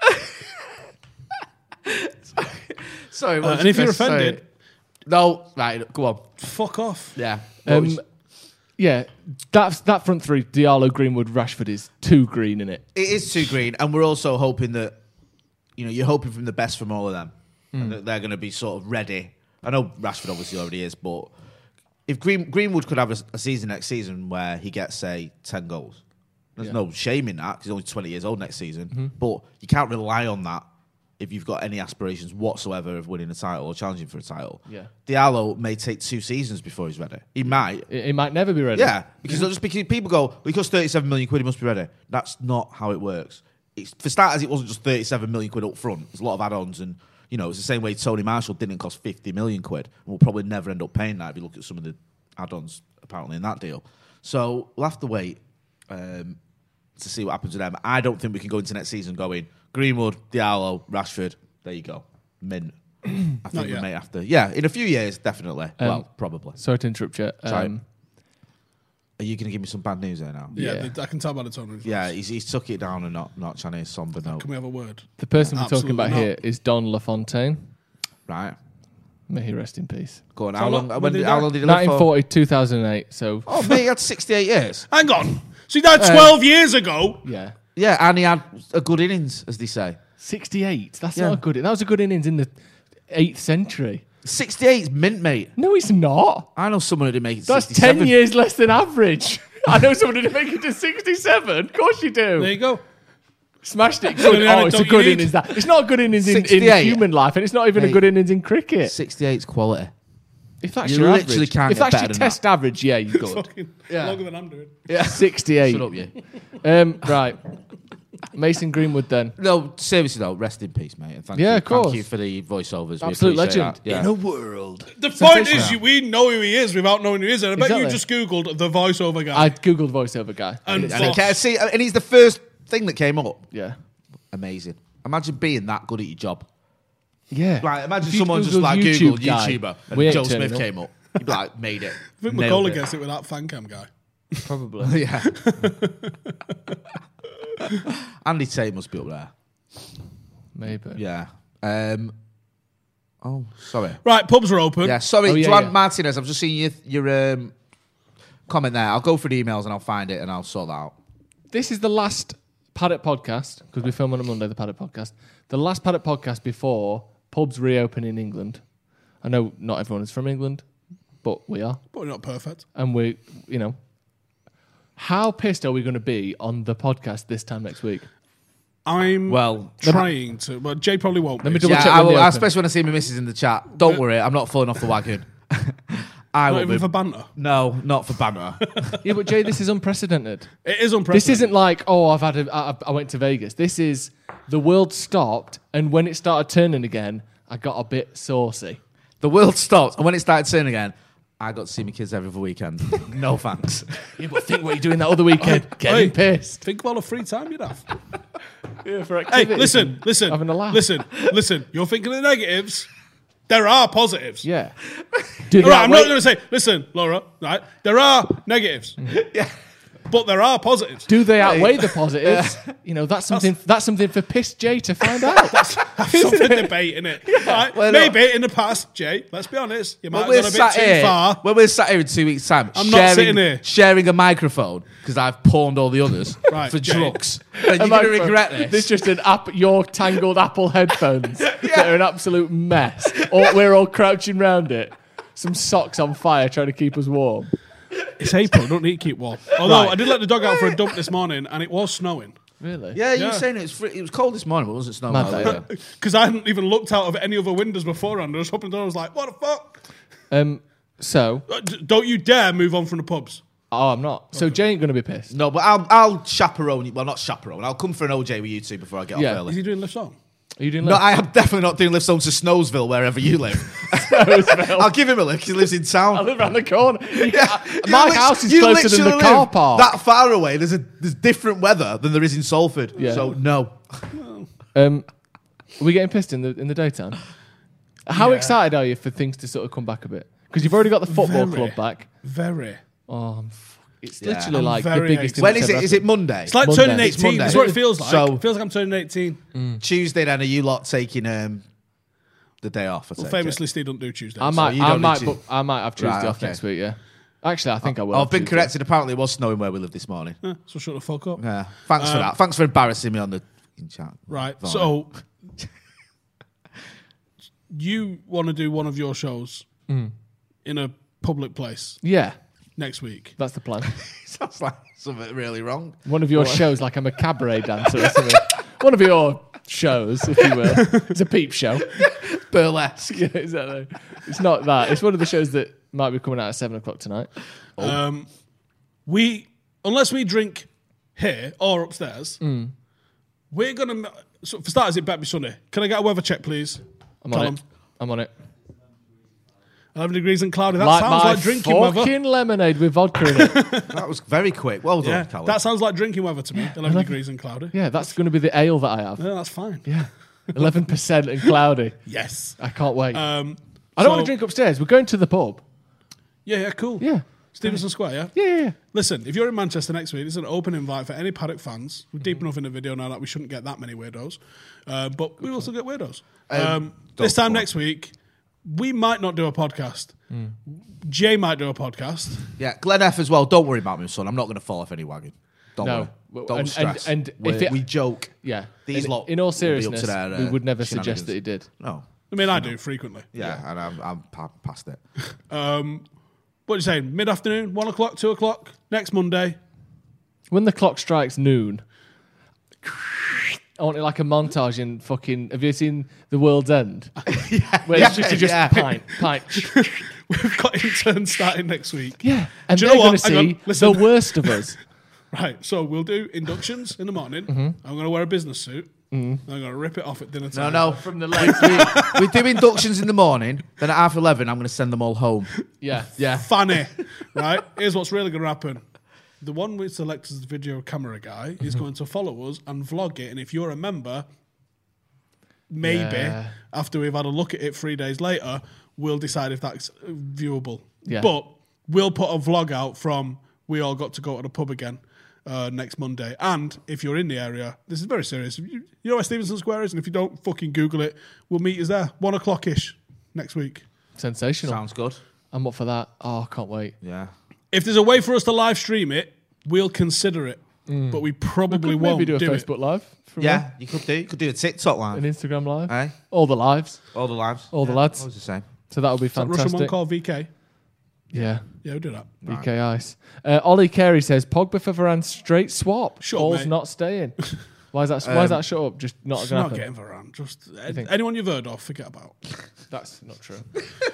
sorry. what Uh, was and if you you're gonna say? offended, No. Right. Go on. fuck off. Yeah. What Um, was- yeah, that's, that front three, Diallo, Greenwood, Rashford, is too green in it. It is too green, and we're also hoping that, you know, you're hoping from the best from all of them, and that they're going to be sort of ready. I know Rashford obviously already is, but if Green, Greenwood could have a, a season next season where he gets, say, ten goals, there's Yeah. no shame in that because he's only twenty years old next season. But you can't rely on that if you've got any aspirations whatsoever of winning a title or challenging for a title. Yeah. Diallo may take two seasons before he's ready. He might. It, it might never be ready. Yeah, because they'll just because people go, well, he costs thirty-seven million quid, he must be ready. That's not how it works. It's, for starters, it wasn't just thirty-seven million quid up front. There's a lot of add-ons, and You know, it's the same way Tony Marshall didn't cost fifty million quid. And we'll probably never end up paying that if you look at some of the add-ons apparently in that deal. So we'll have to wait um, to see what happens with them. I don't think we can go into next season going Greenwood, Diallo, Rashford. There you go. Mint. I think we may have to. Yeah, in a few years, definitely. Um, well, probably. Sorry to interrupt you. Um, Are you going to give me some bad news there now? Yeah, Yeah. the- I can tell by the tone of his Yeah, voice. he's, he's took it down and not, not trying to somber note. Can we have a word? the person we're Absolutely talking about not. here is Don LaFontaine. Right. May he rest in peace. Go on. So How how long, long- when when did, did he how die? long did he live nineteen for? forty, two thousand eight. So, Oh, mate, he had sixty-eight years. Hang on. So he died twelve years ago. yeah. Yeah, and he had a good innings, as they say. sixty-eight. That's Yeah. not a good. That was a good innings in the eighth century. sixty-eight's mint, mate. No, it's not. I know someone who didn't make it That's sixty-seven. ten years less than average. I know someone who didn't make it to sixty-seven. Of course you do. There you go. Smashed it. So Good. the Oh, it's a anecdote good you need. innings. That it's not a good innings in, in sixty-eight. human life, and it's not even a Mate. good innings in cricket. sixty-eight's quality. If that's You your literally average, can't if get that's your better than test average, yeah, you're good. Fucking Yeah. longer than I'm doing. Yeah. sixty-eight. Shut up, you. Um, right. Mason Greenwood then. No, seriously though, rest in peace, mate. And thank Yeah, you. of course. Thank you for the voiceovers. We Absolute appreciate legend. that. Yeah. In a world. The point Sensational. is, you, we know who he is without knowing who he is. And I bet you Exactly. just Googled the voiceover guy. I googled voiceover guy. and And, Voss. it, see, and he's the first thing that came up. Yeah. Amazing. Imagine being that good at your job. Yeah. Like, imagine If you someone just Googled like YouTube Googled guy, YouTuber and we ain't Joe turning Smith up. came up. You'd be like, made it. I think Nailed McCullough it. gets it with that fan cam guy. Probably. Yeah. Andy Tate must be up there. Maybe. Yeah. Um, oh, sorry. Right, pubs are open. Yeah, sorry, Oh, yeah, Joanne yeah. Martinez. I've just seen your your um, comment there. I'll go through the emails and I'll find it and I'll sort that out. This is the last Paddock podcast, because we film on a Monday, the Paddock podcast. The last Paddock podcast before pubs reopen in England. I know not everyone is from England, but we are. But we're not perfect. And we, you know, how pissed are we going to be on the podcast this time next week? I'm Well, trying to. Well, Jay probably won't. Let be. me double yeah, check I when will, they open. especially when I see my missus in the chat. Don't worry, I'm not falling off the wagon. I Not will even be. for banter. No, not for banter. Yeah, but Jay, this is unprecedented. It is unprecedented. This isn't like, oh, I've had, a, I, I went to Vegas. This is the world stopped, and when it started turning again, I got a bit saucy. The world stopped, and when it started turning again, I got to see my kids every other weekend. No thanks. Yeah, but think what you're doing that other weekend. Getting Hey, pissed. Think of all the free time you'd have. Yeah, for Hey, activities listen, and listen, having a laugh. listen, listen. You're thinking of the negatives. There are positives. Yeah. Do All right, I'm not outweigh- going to say, listen, Laura, right? There are negatives. Yeah. But there are positives. Do they outweigh the positives? You know, that's something. That's something for Piss Jay to find out. Something debate in it. Right? Well, Maybe look- in the past, Jay, let's be honest, you might When have we're, gone a bit sat too here, far. when we're sat here in two weeks' time, I'm not sharing, sitting here. sharing a microphone because I've pawned all the others Right, for Jay. drugs. And you're Am going I- to regret this. There's just an app, your tangled Apple headphones that are an absolute mess. Or we're all crouching round it. Some socks on fire trying to keep us warm. It's April, don't need to keep warm. Although Right. I did let the dog out for a dump this morning and it was snowing. Really? Yeah, you Yeah. were saying it was, free, it was cold this morning, but it wasn't snowing Mad while that. later. Because I hadn't even looked out of any other windows beforehand. I was opening the door, I was like, what the fuck? Um. So, Uh, d- Don't you dare move on from the pubs. oh, I'm not. So Jay ain't gonna be pissed. No, but I'll, I'll chaperone you. Well, not chaperone. I'll come for an O J with you two before I get Yeah. off Is early. he doing lift on? Are you doing No, that? I am definitely not doing lifts home to Snowsville, wherever you live. I'll give him a lift 'cause he lives in town. I live around the corner. You Yeah. can't- My You lit- house is you closer than the literally car live park. That far away, there's a there's different weather than there is in Salford. Yeah. So no. Um, are we getting pissed in the in the daytime? How Yeah. excited are you for things to sort of come back a bit? Because you've already got the football Very. club back. Very. Oh, I'm f- it's Yeah. literally I'm like the very biggest. excited. When thing is that's it? ever Is it happened. Monday? It's like Monday. turning It's eighteen. Monday. That's what it feels like. So- it feels like I'm turning eighteen. Tuesday then, are you lot taking um, the day off? I Well, take famously, it? Steve don't do Tuesdays. I might, you I don't might, need to- book, I might have Tuesday Right, off okay. next week. Yeah, actually, I think I will. Oh, have I've been Tuesday. corrected. Apparently, it was snowing where we live this morning. Eh, so shut the fuck up. Yeah. Thanks for Um, that. Thanks for embarrassing me on the fucking chat. Right. Fine. So you want to do one of your shows in a public place Yeah, next week? that's the plan. Sounds like something really wrong. One of your shows, like I'm a cabaret dancer or something. One of your shows, if you will. It's a peep show. Burlesque. Yeah, exactly. It's not that. It's one of the shows that might be coming out at seven o'clock tonight. Um, we unless we drink here or upstairs, we're gonna. So for starters, it better be sunny. Can I get a weather check, please? I'm on Callum. it. I'm on it. eleven degrees and cloudy. That like sounds my like drinking weather. fucking lemonade with vodka in it. That was very quick. Well done, Yeah, Callum. that sounds like drinking weather to me. eleven degrees and cloudy. Yeah, that's going to be the ale that I have. Yeah, that's fine. Yeah, eleven percent and cloudy. Yes. I can't wait. Um, I don't so- want to drink upstairs. We're going to the pub. Yeah, yeah, cool. Yeah. Stevenson Square, yeah? Yeah, yeah, yeah. Listen, if you're in Manchester next week, it's an open invite for any Paddock fans. We're Mm-hmm. deep enough in the video now that we shouldn't get that many weirdos. Uh, but we will still get weirdos. Um, Um, this time don't- next week, we might not do a podcast. Mm. Jay might do a podcast. Yeah, Glenn F as well. Don't worry about me, son. I'm not going to fall off any wagon. Don't No. worry. Well, Don't and- stress. and- and We're- if it- we joke. Yeah. These in, lot in all will be up to seriousness, their, uh, we would never shenanigans. suggest that he did. No. I mean, I do frequently. Yeah, and I'm, I'm pa- past it. What are you saying? Mid-afternoon, one o'clock, two o'clock, next Monday. When the clock strikes noon, I want it like a montage in fucking. Have you seen The World's End? yeah, Where it's just, yeah, just yeah. pint, pint. We've got interns starting next week. Yeah, and Do you they're know going what? to Hang see on, listen. the worst of us. Right, so we'll do inductions in the morning. Mm-hmm. I'm going to wear a business suit. I'm going to rip it off at dinner No, time. no. From the we, we do inductions in the morning. Then at half eleven, I'm going to send them all home. Yeah, yeah. Funny, right? Here's what's really going to happen. The one we select as the video camera guy is going to follow us and vlog it. And if you're a member, maybe Yeah. after we've had a look at it three days later, we'll decide if that's viewable. Yeah. But we'll put a vlog out from we all got to go to the pub again uh, next Monday. And if you're in the area, this is very serious. You, you know where Stevenson Square is? And if you don't fucking Google it, we'll meet you there. One o'clock-ish next week. Sensational. Sounds good. I'm up for that. Oh, I can't wait. Yeah. If there's a way for us to live stream it, we'll consider it. But we probably Could won't maybe do a do Facebook it. Live. From Yeah, you could do. You could do a TikTok there, live. an Instagram Live. Eh? All the lives. All the lives. All the Yeah, lads. Always the same. So that'll be Is that Russian one fantastic. called V K? Yeah. Yeah, we'll do that. B K Ice. Uh, Ollie Carey says Pogba for Varane straight swap. Shut up, Ball's mate. not staying. Why is that? why is Um, that shut up? Just not It's going to not happen. getting Varane. Just ed- think? anyone you've heard of, forget about. That's not true.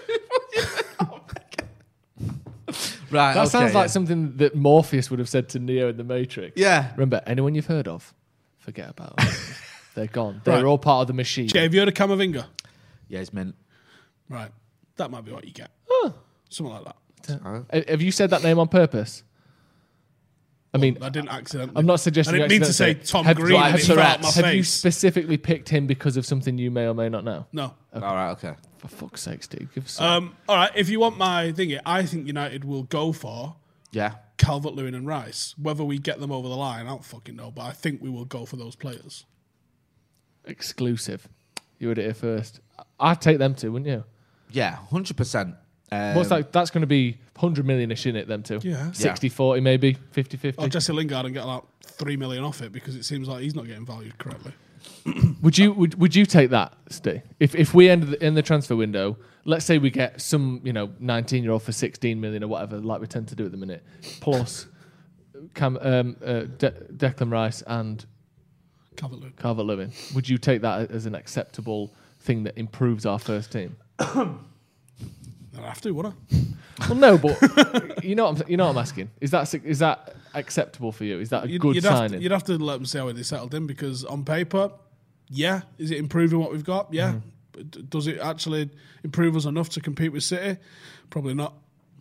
Right. That okay, sounds like yeah. something that Morpheus would have said to Neo in The Matrix. Yeah. Remember, anyone you've heard of, forget about them. They're gone. They're Right. all part of the machine. Jay, have you heard of Camavinga? Yeah, it's mint. Right. That might be what you get. Something like that. Uh, Have you said that name on purpose? I mean, I didn't accidentally. I'm not suggesting. I you didn't mean to say accidentally- Tom have, Green have, and it have, fell out my have you face. specifically picked him because of something you may or may not know? No. All right. Okay. For fuck's sake, Steve, give us some. Um, all right. If you want my thingy, I think United will go for Yeah. Calvert-Lewin and Rice. Whether we get them over the line, I don't fucking know. But I think we will go for those players. Exclusive. You heard it here first. I'd take them two, wouldn't you? Yeah. Hundred percent. Um, What's that? That's going to be one hundred million-ish in it, them two. Yeah. sixty forty maybe, fifty fifty. Or Jesse Lingard and get like three million off it because it seems like he's not getting valued correctly. Would you would, would you take that, Steve? If if we end the, in the transfer window, let's say we get some, you know, nineteen year old for sixteen million or whatever, like we tend to do at the minute, plus Cam, um, uh, De- Declan Rice and Calvert-Lewin. Calvert Lewin, would you take that as an acceptable thing that improves our first team? I'd have to, would I? Well, no, but you know what I'm, you know what I'm asking. Is that is that acceptable for you? Is that a You'd, good you'd have signing? to, you'd have to let them see how they settled in because on paper, yeah, is it improving what we've got? Yeah. Mm-hmm. But d- does it actually improve us enough to compete with City? Probably not.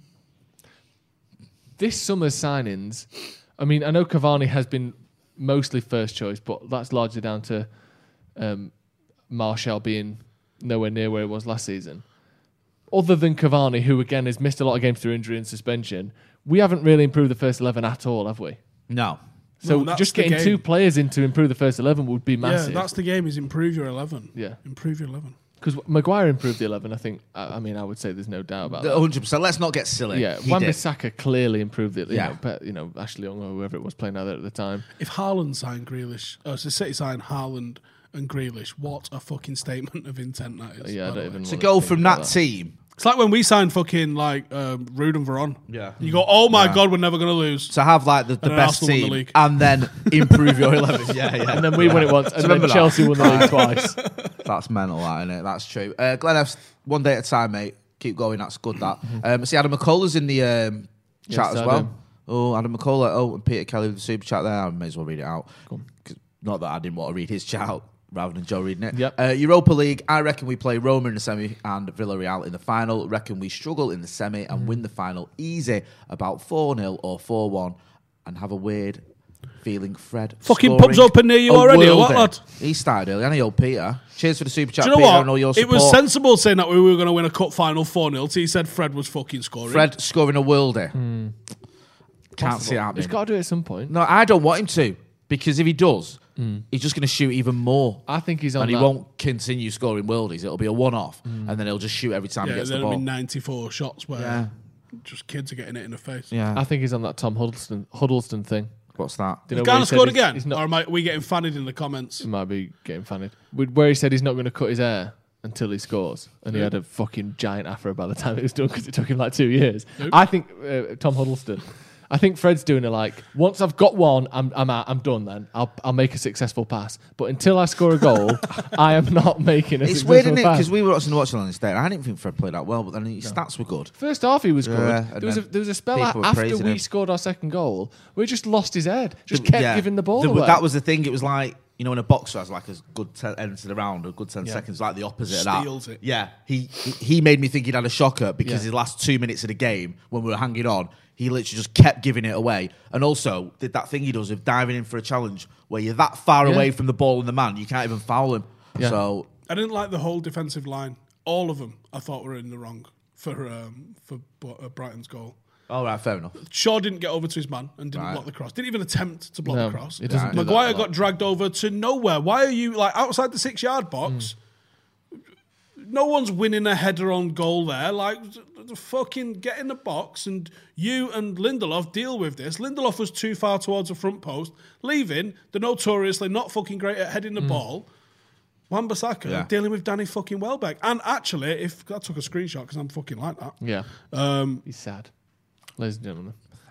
This summer's signings, I mean, I know Cavani has been mostly first choice, but that's largely down to um, Martial being nowhere near where it was last season. Other than Cavani, who again has missed a lot of games through injury and suspension, we haven't really improved the first eleven at all, have we? No. So No, that's just the getting game. two players in to improve the first eleven would be massive. Yeah, that's the game. Is improve your eleven. Yeah. Improve your eleven. Because Maguire improved the eleven, I think. I, I mean, I would say there's no doubt about that. Hundred percent. Let's not get silly. Yeah, He did. Wan-Bissaka clearly improved it. You Yeah. know, but, you know, Ashley Young or whoever it was playing out there at the time. If Haaland signed Grealish, oh, so City signed Haaland and Grealish, what a fucking statement of intent that is. Yeah, I by the don't way. even To wanna go think from about that team It's like when we signed fucking like um, Ruud and Varane. Yeah. You go, oh my Yeah. god, we're never going to lose. to have like the, the And then best Arsenal won the team league. and then improve your eleven. Yeah, yeah. And then we won it once, and then remember that? Chelsea won the league twice. That's mental, that, isn't it? That's true. Uh, Glenn F's one day at a time, mate. Keep going. That's good. That. Um, see, Adam McCullough's in the um, chat Yes, as I well. do. Oh, Adam McCullough. Oh, and Peter Kelly with the super chat there. I may as well read it out. 'Cause not that I didn't want to read his chat out. rather than Joe reading it. Yep. Uh, Europa League, I reckon we play Roma in the semi and Villarreal in the final. Reckon we struggle in the semi and Mm. win the final easy, about four nil or four one, and have a weird feeling Fred Fucking scoring pubs open near you a already, or what, worldie. lad? He started early, and he old Peter. Cheers for the super chat, Do you know Peter, what? and all your It support. was sensible saying that we were going to win a cup final four nil. So he said Fred was fucking scoring. Fred scoring a worldie. Hmm. Can't see it He's happening. got to do it at some point. No, I don't want him to, because if he does, he's just going to shoot even more. I think he's on And he that. won't continue scoring worldies. It'll be a one-off, and then he'll just shoot every time Yeah, he gets the there'll be ball. ninety-four shots where Yeah. just kids are getting it in the face. Yeah. I think he's on that Tom Huddleston Huddleston thing. What's that? Do you know Has where Garner he said scored he's- again? he's not- Or am I, are we getting fannied in the comments? He might be getting fannied. Where he said he's not going to cut his hair until he scores, and he had a fucking giant afro by the time it was done because it took him like two years. I think uh, Tom Huddleston. I think Fred's doing it like once I've got one, I'm I'm out, I'm done. Then I'll I'll make a successful pass. But until I score a goal, I am not making a It's successful weird, isn't it? pass. Because we were watching the watch on this day, and I didn't think Fred played that well, but then his stats were good. First half, he was good. Yeah, and there was a then there was a spell people were after praising we him. scored our second goal. We just lost his head. Just kept Yeah. giving the ball The- away. That was the thing. It was like, you know, when a boxer has like a good ten, end to the round, a good ten Yeah. seconds, like the opposite Steals of that. it. Yeah, he he he made me think he'd had a shocker because Yeah. his last two minutes of the game, when we were hanging on, he literally just kept giving it away. And also did that thing he does of diving in for a challenge where you're that far Yeah. away from the ball and the man, you can't even foul him. Yeah. So I didn't like the whole defensive line. All of them, I thought were in the wrong for um, for Bo- uh, Brighton's goal. all right, fair enough. Shaw didn't get over to his man and didn't Right. block the cross. Didn't even attempt to block No, the cross. he doesn't do that Maguire a lot. got dragged over to nowhere. Why are you like outside the six yard box? No one's winning a header on goal there. Like, the fucking get in the box and you and Lindelof deal with this. Lindelof was too far towards the front post, leaving the notoriously not fucking great at heading the ball. Wan-Bissaka Yeah. dealing with Danny fucking Welbeck. And actually, if I took a screenshot because I'm fucking like that. yeah. Um, He's sad, ladies and gentlemen.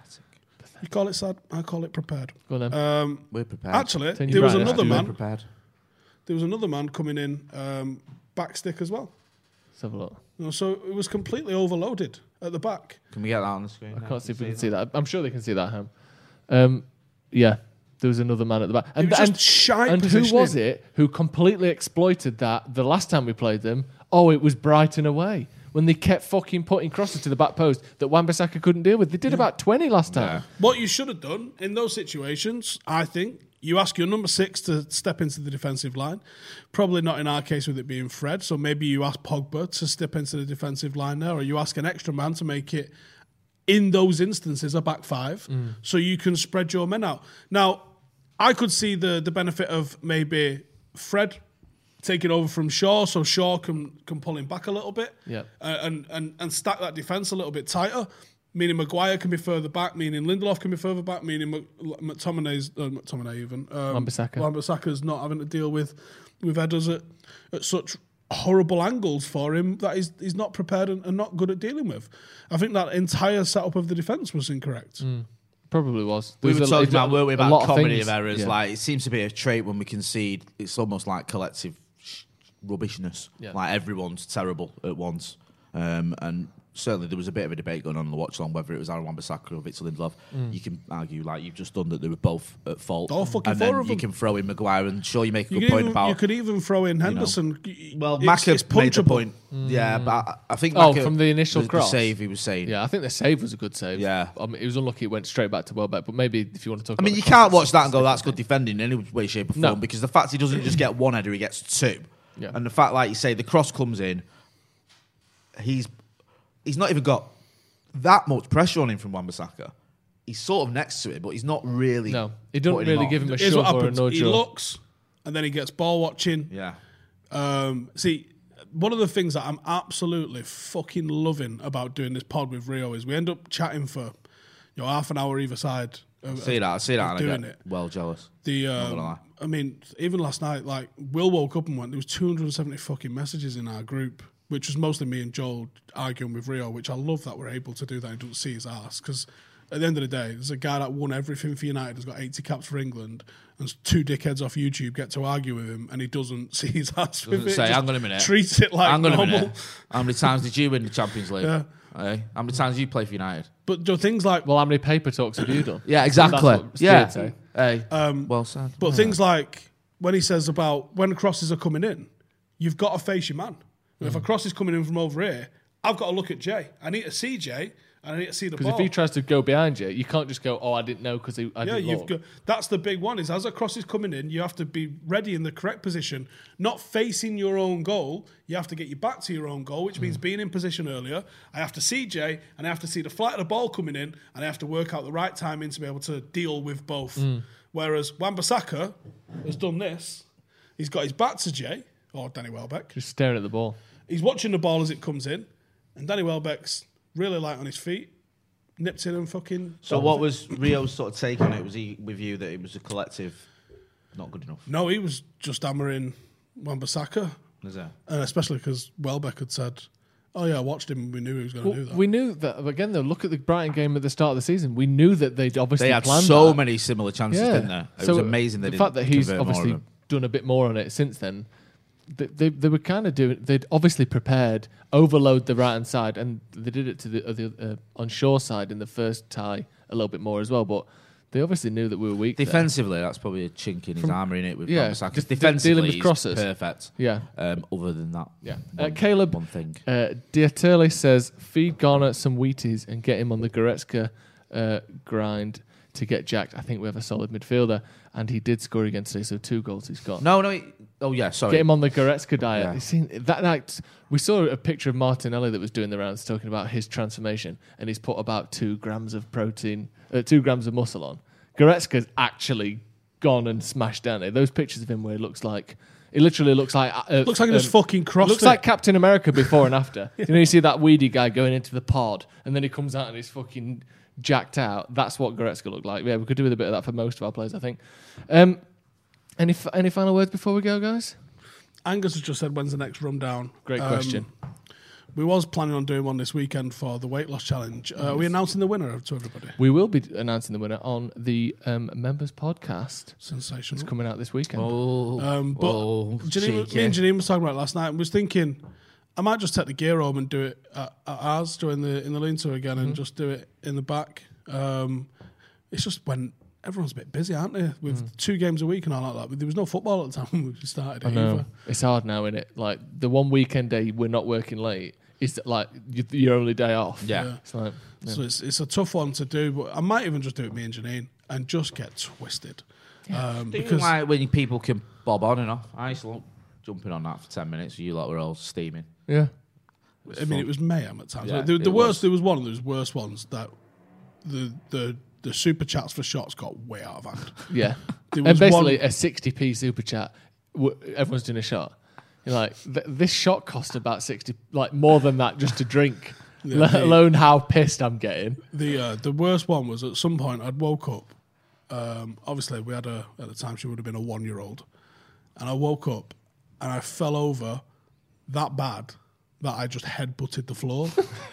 you call it sad, I call it prepared. Go on then. Um, We're prepared. actually, Turn your there was brightness another to We're man. prepared. There was another man coming in um, backstick as well. Let's have a look. You know, so it was completely overloaded at the back. Can we get that on the screen? I can't see if we can see that. I'm sure they can see that, Ham. Um, yeah, there was another man at the back. And, was just and, shite and who positioning. was it who completely exploited that the last time we played them? Oh, it was Brighton away. When they kept fucking putting crosses to the back post that Wan-Bissaka couldn't deal with. They did about twenty last time. What you should have done in those situations, I think, you ask your number six to step into the defensive line. Probably not in our case with it being Fred. So maybe you ask Pogba to step into the defensive line there, or you ask an extra man to make it, in those instances, a back five, so you can spread your men out. Now, I could see the the benefit of maybe Fred taking over from Shaw, so Shaw can can pull him back a little bit, Yeah. uh, and and and stack that defense a little bit tighter. Meaning Maguire can be further back, meaning Lindelof can be further back, meaning Mc- McTominay's uh, McTominay even um, Wan-Bissaka. Wan-Bissaka's not having to deal with with headers at, at such horrible angles for him that he's he's not prepared and, and not good at dealing with. I think that entire setup of the defence was incorrect. Probably was. We There were was a- talking a- about, weren't we, a about lot of comedy things. of errors. Yeah. Like, it seems to be a trait when we concede. It's almost like collective sh- rubbishness. Yeah. Like, everyone's terrible at once. Um, and certainly there was a bit of a debate going on in the watch-along whether it was Aaron Wan-Bissaka or Victor Lindelof. You can argue, like you've just done, that they were both at fault. All fucking and four then of you them. can throw in Maguire, and sure, you make a You good could, point even, about... you could even throw in Henderson. well, It's- Maka it's made the punchable. point. Yeah, but I, I think Oh, Maka, from the initial the, cross? the save he was saying. Yeah, I think the save was a good save. Yeah. I mean, it was unlucky it went straight back to Welbeck, but maybe if you want to talk I mean, about you the can't cross, watch that and go, it's that's good defending in any way, shape, or form, No. because the fact he doesn't just get one header, he gets two. Yeah. And the fact, like you say, the cross comes in, he's he's not even got that much pressure on him from Wan-Bissaka. He's sort of next to it, but he's not really. No, he doesn't putting him really on. give him a Here's what shove or a happens. nudge. He or- looks, and then he gets ball watching. Yeah. Um, see, one of the things that I'm absolutely fucking loving about doing this pod with Rio is we end up chatting for, you know, half an hour either side. Of, I see that. I see that, of and I doing get it. well jealous. The Not gonna lie. um, I mean, even last night, like Will woke up and went, there was two hundred seventy fucking messages in our group, which was mostly me and Joel arguing with Rio, which I love that we're able to do that and doesn't see his ass. Because at the end of the day, there's a guy that won everything for United, has got eighty caps for England, and two dickheads off YouTube get to argue with him, and he doesn't see his ass with Doesn't it. say, Just hang on a minute. Treats it like Hang on a normal. minute. How many times did you win the Champions League? Yeah. Hey, how many times did you play for United? But you know, things like, Well, how many paper talks have you done? Yeah, exactly. That's what Stuart Yeah. say. Hey, Um, well said. but things like when he says about when crosses are coming in, you've got to face your man. Mm. If a cross is coming in from over here, I've got to look at Jay. I need to see Jay, and I need to see the ball. Because if he tries to go behind you, you can't just go, oh, I didn't know because I yeah, didn't you've look. got, that's the big one, is as a cross is coming in, you have to be ready in the correct position, not facing your own goal. You have to get your back to your own goal, which mm. means being in position earlier. I have to see Jay, and I have to see the flight of the ball coming in, and I have to work out the right timing to be able to deal with both. Mm. Whereas Wan-Bissaka has done this. He's got his back to Jay, or Danny Welbeck. Just staring at the ball. He's watching the ball as it comes in, and Danny Welbeck's really light on his feet, nipped in and fucking... So what was Rio's sort of take on it? Was he with you that it was a collective not good enough? No, he was just hammering Wan-Bissaka. Is that? And especially because Welbeck had said, oh yeah, I watched him and we knew he was going to Well, do that. we knew that, again, though, look at the Brighton game at the start of the season. We knew that they'd obviously They had planned so that. many similar chances, Yeah. didn't they? It So was amazing they the didn't fact that he's convert more obviously of them. done a bit more on it since then. They, they, they were kind of doing. They'd obviously prepared, overload the right hand side, and they did it to the, uh, the uh, on Shaw side in the first tie a little bit more as well. But they obviously knew that we were weak. Defensively, that's probably a chink in his From- armour in it with yeah, Wan-Bissaka. de- de- Defensively, dealing with he's crosses. perfect. Yeah. Um, other than that, Yeah. one, Uh, Caleb one thing. Uh, Diaterli says, feed Garner some Wheaties and get him on the Goretzka uh, grind to get jacked. I think we have a solid midfielder, and he did score again today, so two goals he's got. No, no. He, oh yeah, sorry. Get him on the Goretzka diet. Yeah. You seen that night? We saw a picture of Martinelli that was doing the rounds, talking about his transformation, and he's put about two grams of protein, uh, two grams of muscle on. Goretzka's actually gone and smashed down it. Those pictures of him where he looks like, it literally looks like, uh, Looks like he just fucking crossed Looks it. like Captain America before and after. You know, you see that weedy guy going into the pod, and then he comes out and he's fucking jacked out. That's what Goretzka looked like. Yeah, we could do with a bit of that for most of our players, I think. Um, any f- any final words before we go, guys? Angus has just said, when's the next rundown? Great Um, question. We was planning on doing one this weekend for the weight loss challenge. Uh, are we announcing the winner to everybody? We will be announcing the winner on the um, members podcast. Sensational. It's coming out this weekend. Oh, Um, but oh, Janine, cheeky. me and Janine was talking about it last night and was thinking I might just take the gear home and do it at, at ours during the in the lean to again and just do it in the back. Um, it's just when everyone's a bit busy, aren't they? With two games a week and all like that. There was no football at the time when we started I it know. either. It's hard now, isn't it? Like the one weekend day we're not working late is like y- your only day off. Yeah. Yeah. It's like, yeah. So it's it's a tough one to do, but I might even just do it me and Janine and just get twisted. Um, Do you because like when people can bob on and off? I used to love jumping on that for ten minutes. You lot were all steaming. yeah. I mean, it was mayhem at times. Yeah, Like, the the it worst, was. there was one of those worst ones that the the the super chats for shots got way out of hand. Yeah. There And was basically one- a sixty p super chat. w- Everyone's doing a shot. You're like, th- this shot cost about sixty, like more than that just to drink, Yeah, let the- alone how pissed I'm getting. The uh, the worst one was at some point I'd woke up. Um, obviously, we had a at the time she would have been a one year old, and I woke up and I fell over that bad that I just head butted the floor.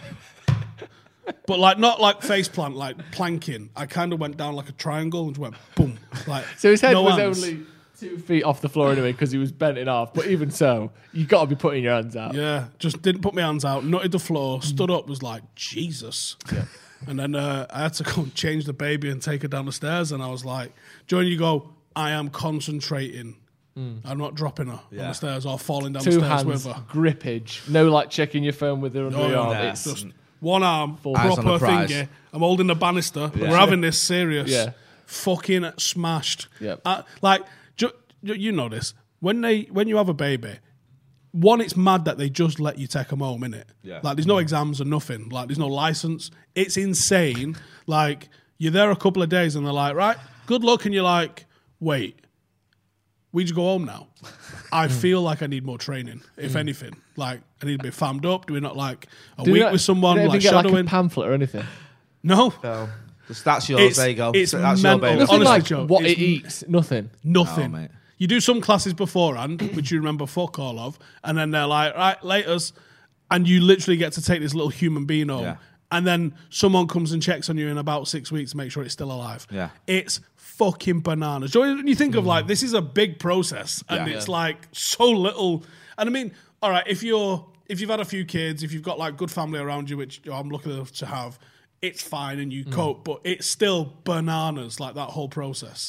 But like not like face plant, like planking. I kind of went down like a triangle and just went boom. Like So his head no was hands. only two feet off the floor anyway because he was bent in half. But even so, you got to be putting your hands out. Yeah, just didn't put my hands out, nutted the floor, stood up, was like, Jesus. Yeah. And then uh, I had to go and change the baby and take her down the stairs. And I was like, Joan, you go, I am concentrating. I'm not dropping her on Yeah. the stairs or falling down Two the stairs hands, with her. grippage. No, like checking your phone with her under Oh, your arm. yeah. It's Just one arm, Eyes on the proper prize. finger. I'm holding the banister. We're having this serious. Yeah. Fucking smashed. Yep. Uh, like, ju- ju- you know this. When they when you have a baby, one, it's mad that they just let you take them home, innit? Yeah. Like, there's no exams or nothing. Like, there's no license. It's insane. Like, you're there a couple of days and they're like, right, good luck. And you're like, wait, we just go home now. I feel like I need more training, if anything. Like, I need to be fammed up. Do we not like a Did week you not- with someone, did you like get like shadowing? a pamphlet or anything? no, So, that's yours. It's- there you go. it's that's mental. your baby. Nothing Nothing Honestly, like Joe, what it's- it eats. Nothing. nothing. Oh, mate. You do some classes beforehand, which you remember fuck all of, and then they're like, right, laters, and you literally get to take this little human being home. Yeah. And then someone comes and checks on you in about six weeks to make sure it's still alive. Yeah. It's fucking bananas. Do you know when you think of like, this is a big process and Yeah. it's like so little. And I mean, all right, if you're, if you've had a few kids, if you've got like good family around you, which I'm lucky enough to have, it's fine and you cope, but it's still bananas, like that whole process.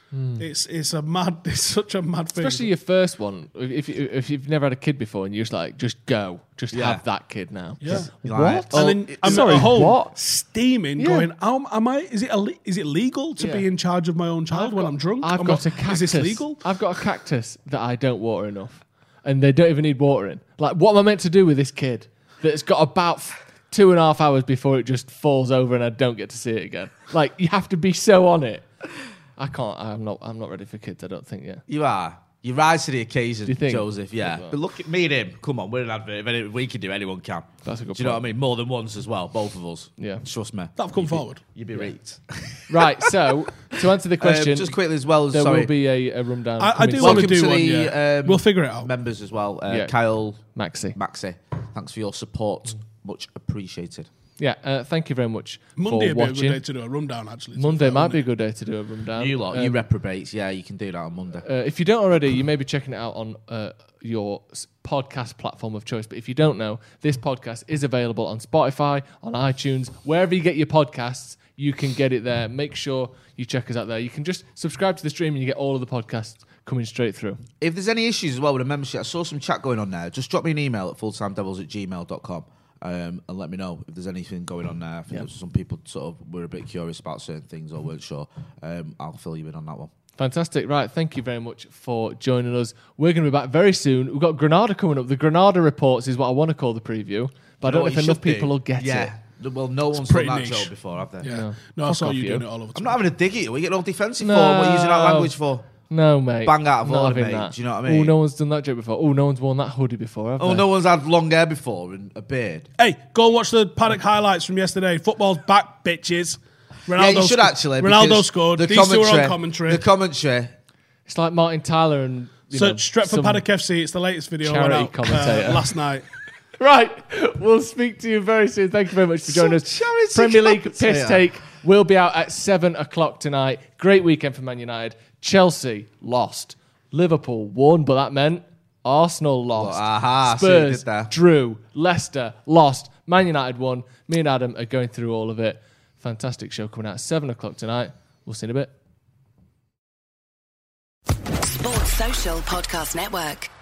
It's it's a mad. It's such a mad thing. Especially your first one. If you, if you've never had a kid before and you're just like, just go, just Yeah. have that kid now. Yeah. Like, What? And then I'm sorry, at home what? steaming, Yeah. going, "Am am I? Is it ille- is it legal to Yeah. be in charge of my own child I've when got- I'm drunk? I've Am got I- a cactus. Is this legal? I've got a cactus that I don't water enough, and they don't even need watering. Like, what am I meant to do with this kid that's got about f- two and a half hours before it just falls over and I don't get to see it again? Like, you have to be so on it. I can't. I'm not. I'm not ready for kids. I don't think yet. You are. You rise to the occasion, Do you think? Joseph. Yeah. Well. But look at me and him. Come on, we're an advert. If any, we can do, anyone can. That's a good Do you know point. what I mean? More than once as well, both of us. Yeah. Trust me. That've come forward. You'd be right. Right. So to answer the question, Um, just quickly as well. there sorry. will be a, a rundown. I, I coming do soon. want to Welcome do to one. the, Yeah. um, we'll figure it out. members as well. Uh, Yeah. Kyle, Maxi. Maxi. Thanks for your support. Much appreciated. Yeah. Uh, thank you very much Monday for would be a watching. good day to do a rundown. Actually, to be Monday fair, might wouldn't be a it? good day to do a rundown. you lot, you Um, reprobates. Yeah, you can do that on Monday. Uh, if you don't already, you may be checking it out on uh, your s- podcast platform of choice. But if you don't know, this podcast is available on Spotify, on iTunes, wherever you get your podcasts. You can get it there. Make sure you check us out there. You can just subscribe to the stream and you get all of the podcasts coming straight through. If there's any issues as well with a membership, I saw some chat going on there. Just drop me an email at fulltimedevils at gmail dot com um, and let me know if there's anything going on there. I think Yeah. there's some people sort of were a bit curious about certain things or weren't sure. Um, I'll fill you in on that one. Fantastic. Right. Thank you very much for joining us. We're going to be back very soon. We've got Granada coming up. The Granada Reports is what I want to call the preview, but I don't know if enough people will get yeah. it. Well, no one's done pretty that niche. show before, have they? Yeah. No. No, I Fuck saw off, you you. doing it all over. I'm Twitter. not having a dig at you. We get all defensive No. for. What are you using that language for? No, mate. Bang out of Not order, having mate. that. Do you know what I Oh, mean? no one's done that joke before. Oh, no one's worn that hoodie before, have Oh, they? no one's had long hair before and a beard. Hey, go and watch the Paddock highlights from yesterday. Football's back, bitches. Ronaldo yeah, you should sc- actually. Ronaldo because scored. The These two were commentary, on commentary. The commentary. It's like Martin Tyler and... You know, Search Stretford some- Paddock F C. It's the latest video charity went out, commentator. uh, last night. Right. We'll speak to you very soon. Thank you very much for joining Some us. charity Premier League commentator. Piss Take will be out at seven o'clock tonight. Great weekend for Man United. Chelsea lost. Liverpool won, but that meant Arsenal lost. Well, aha, see what you Spurs did there. drew. Leicester lost. Man United won. Me and Adam are going through all of it. Fantastic show coming out at seven o'clock tonight. We'll see you in a bit. Sports Social Podcast Network.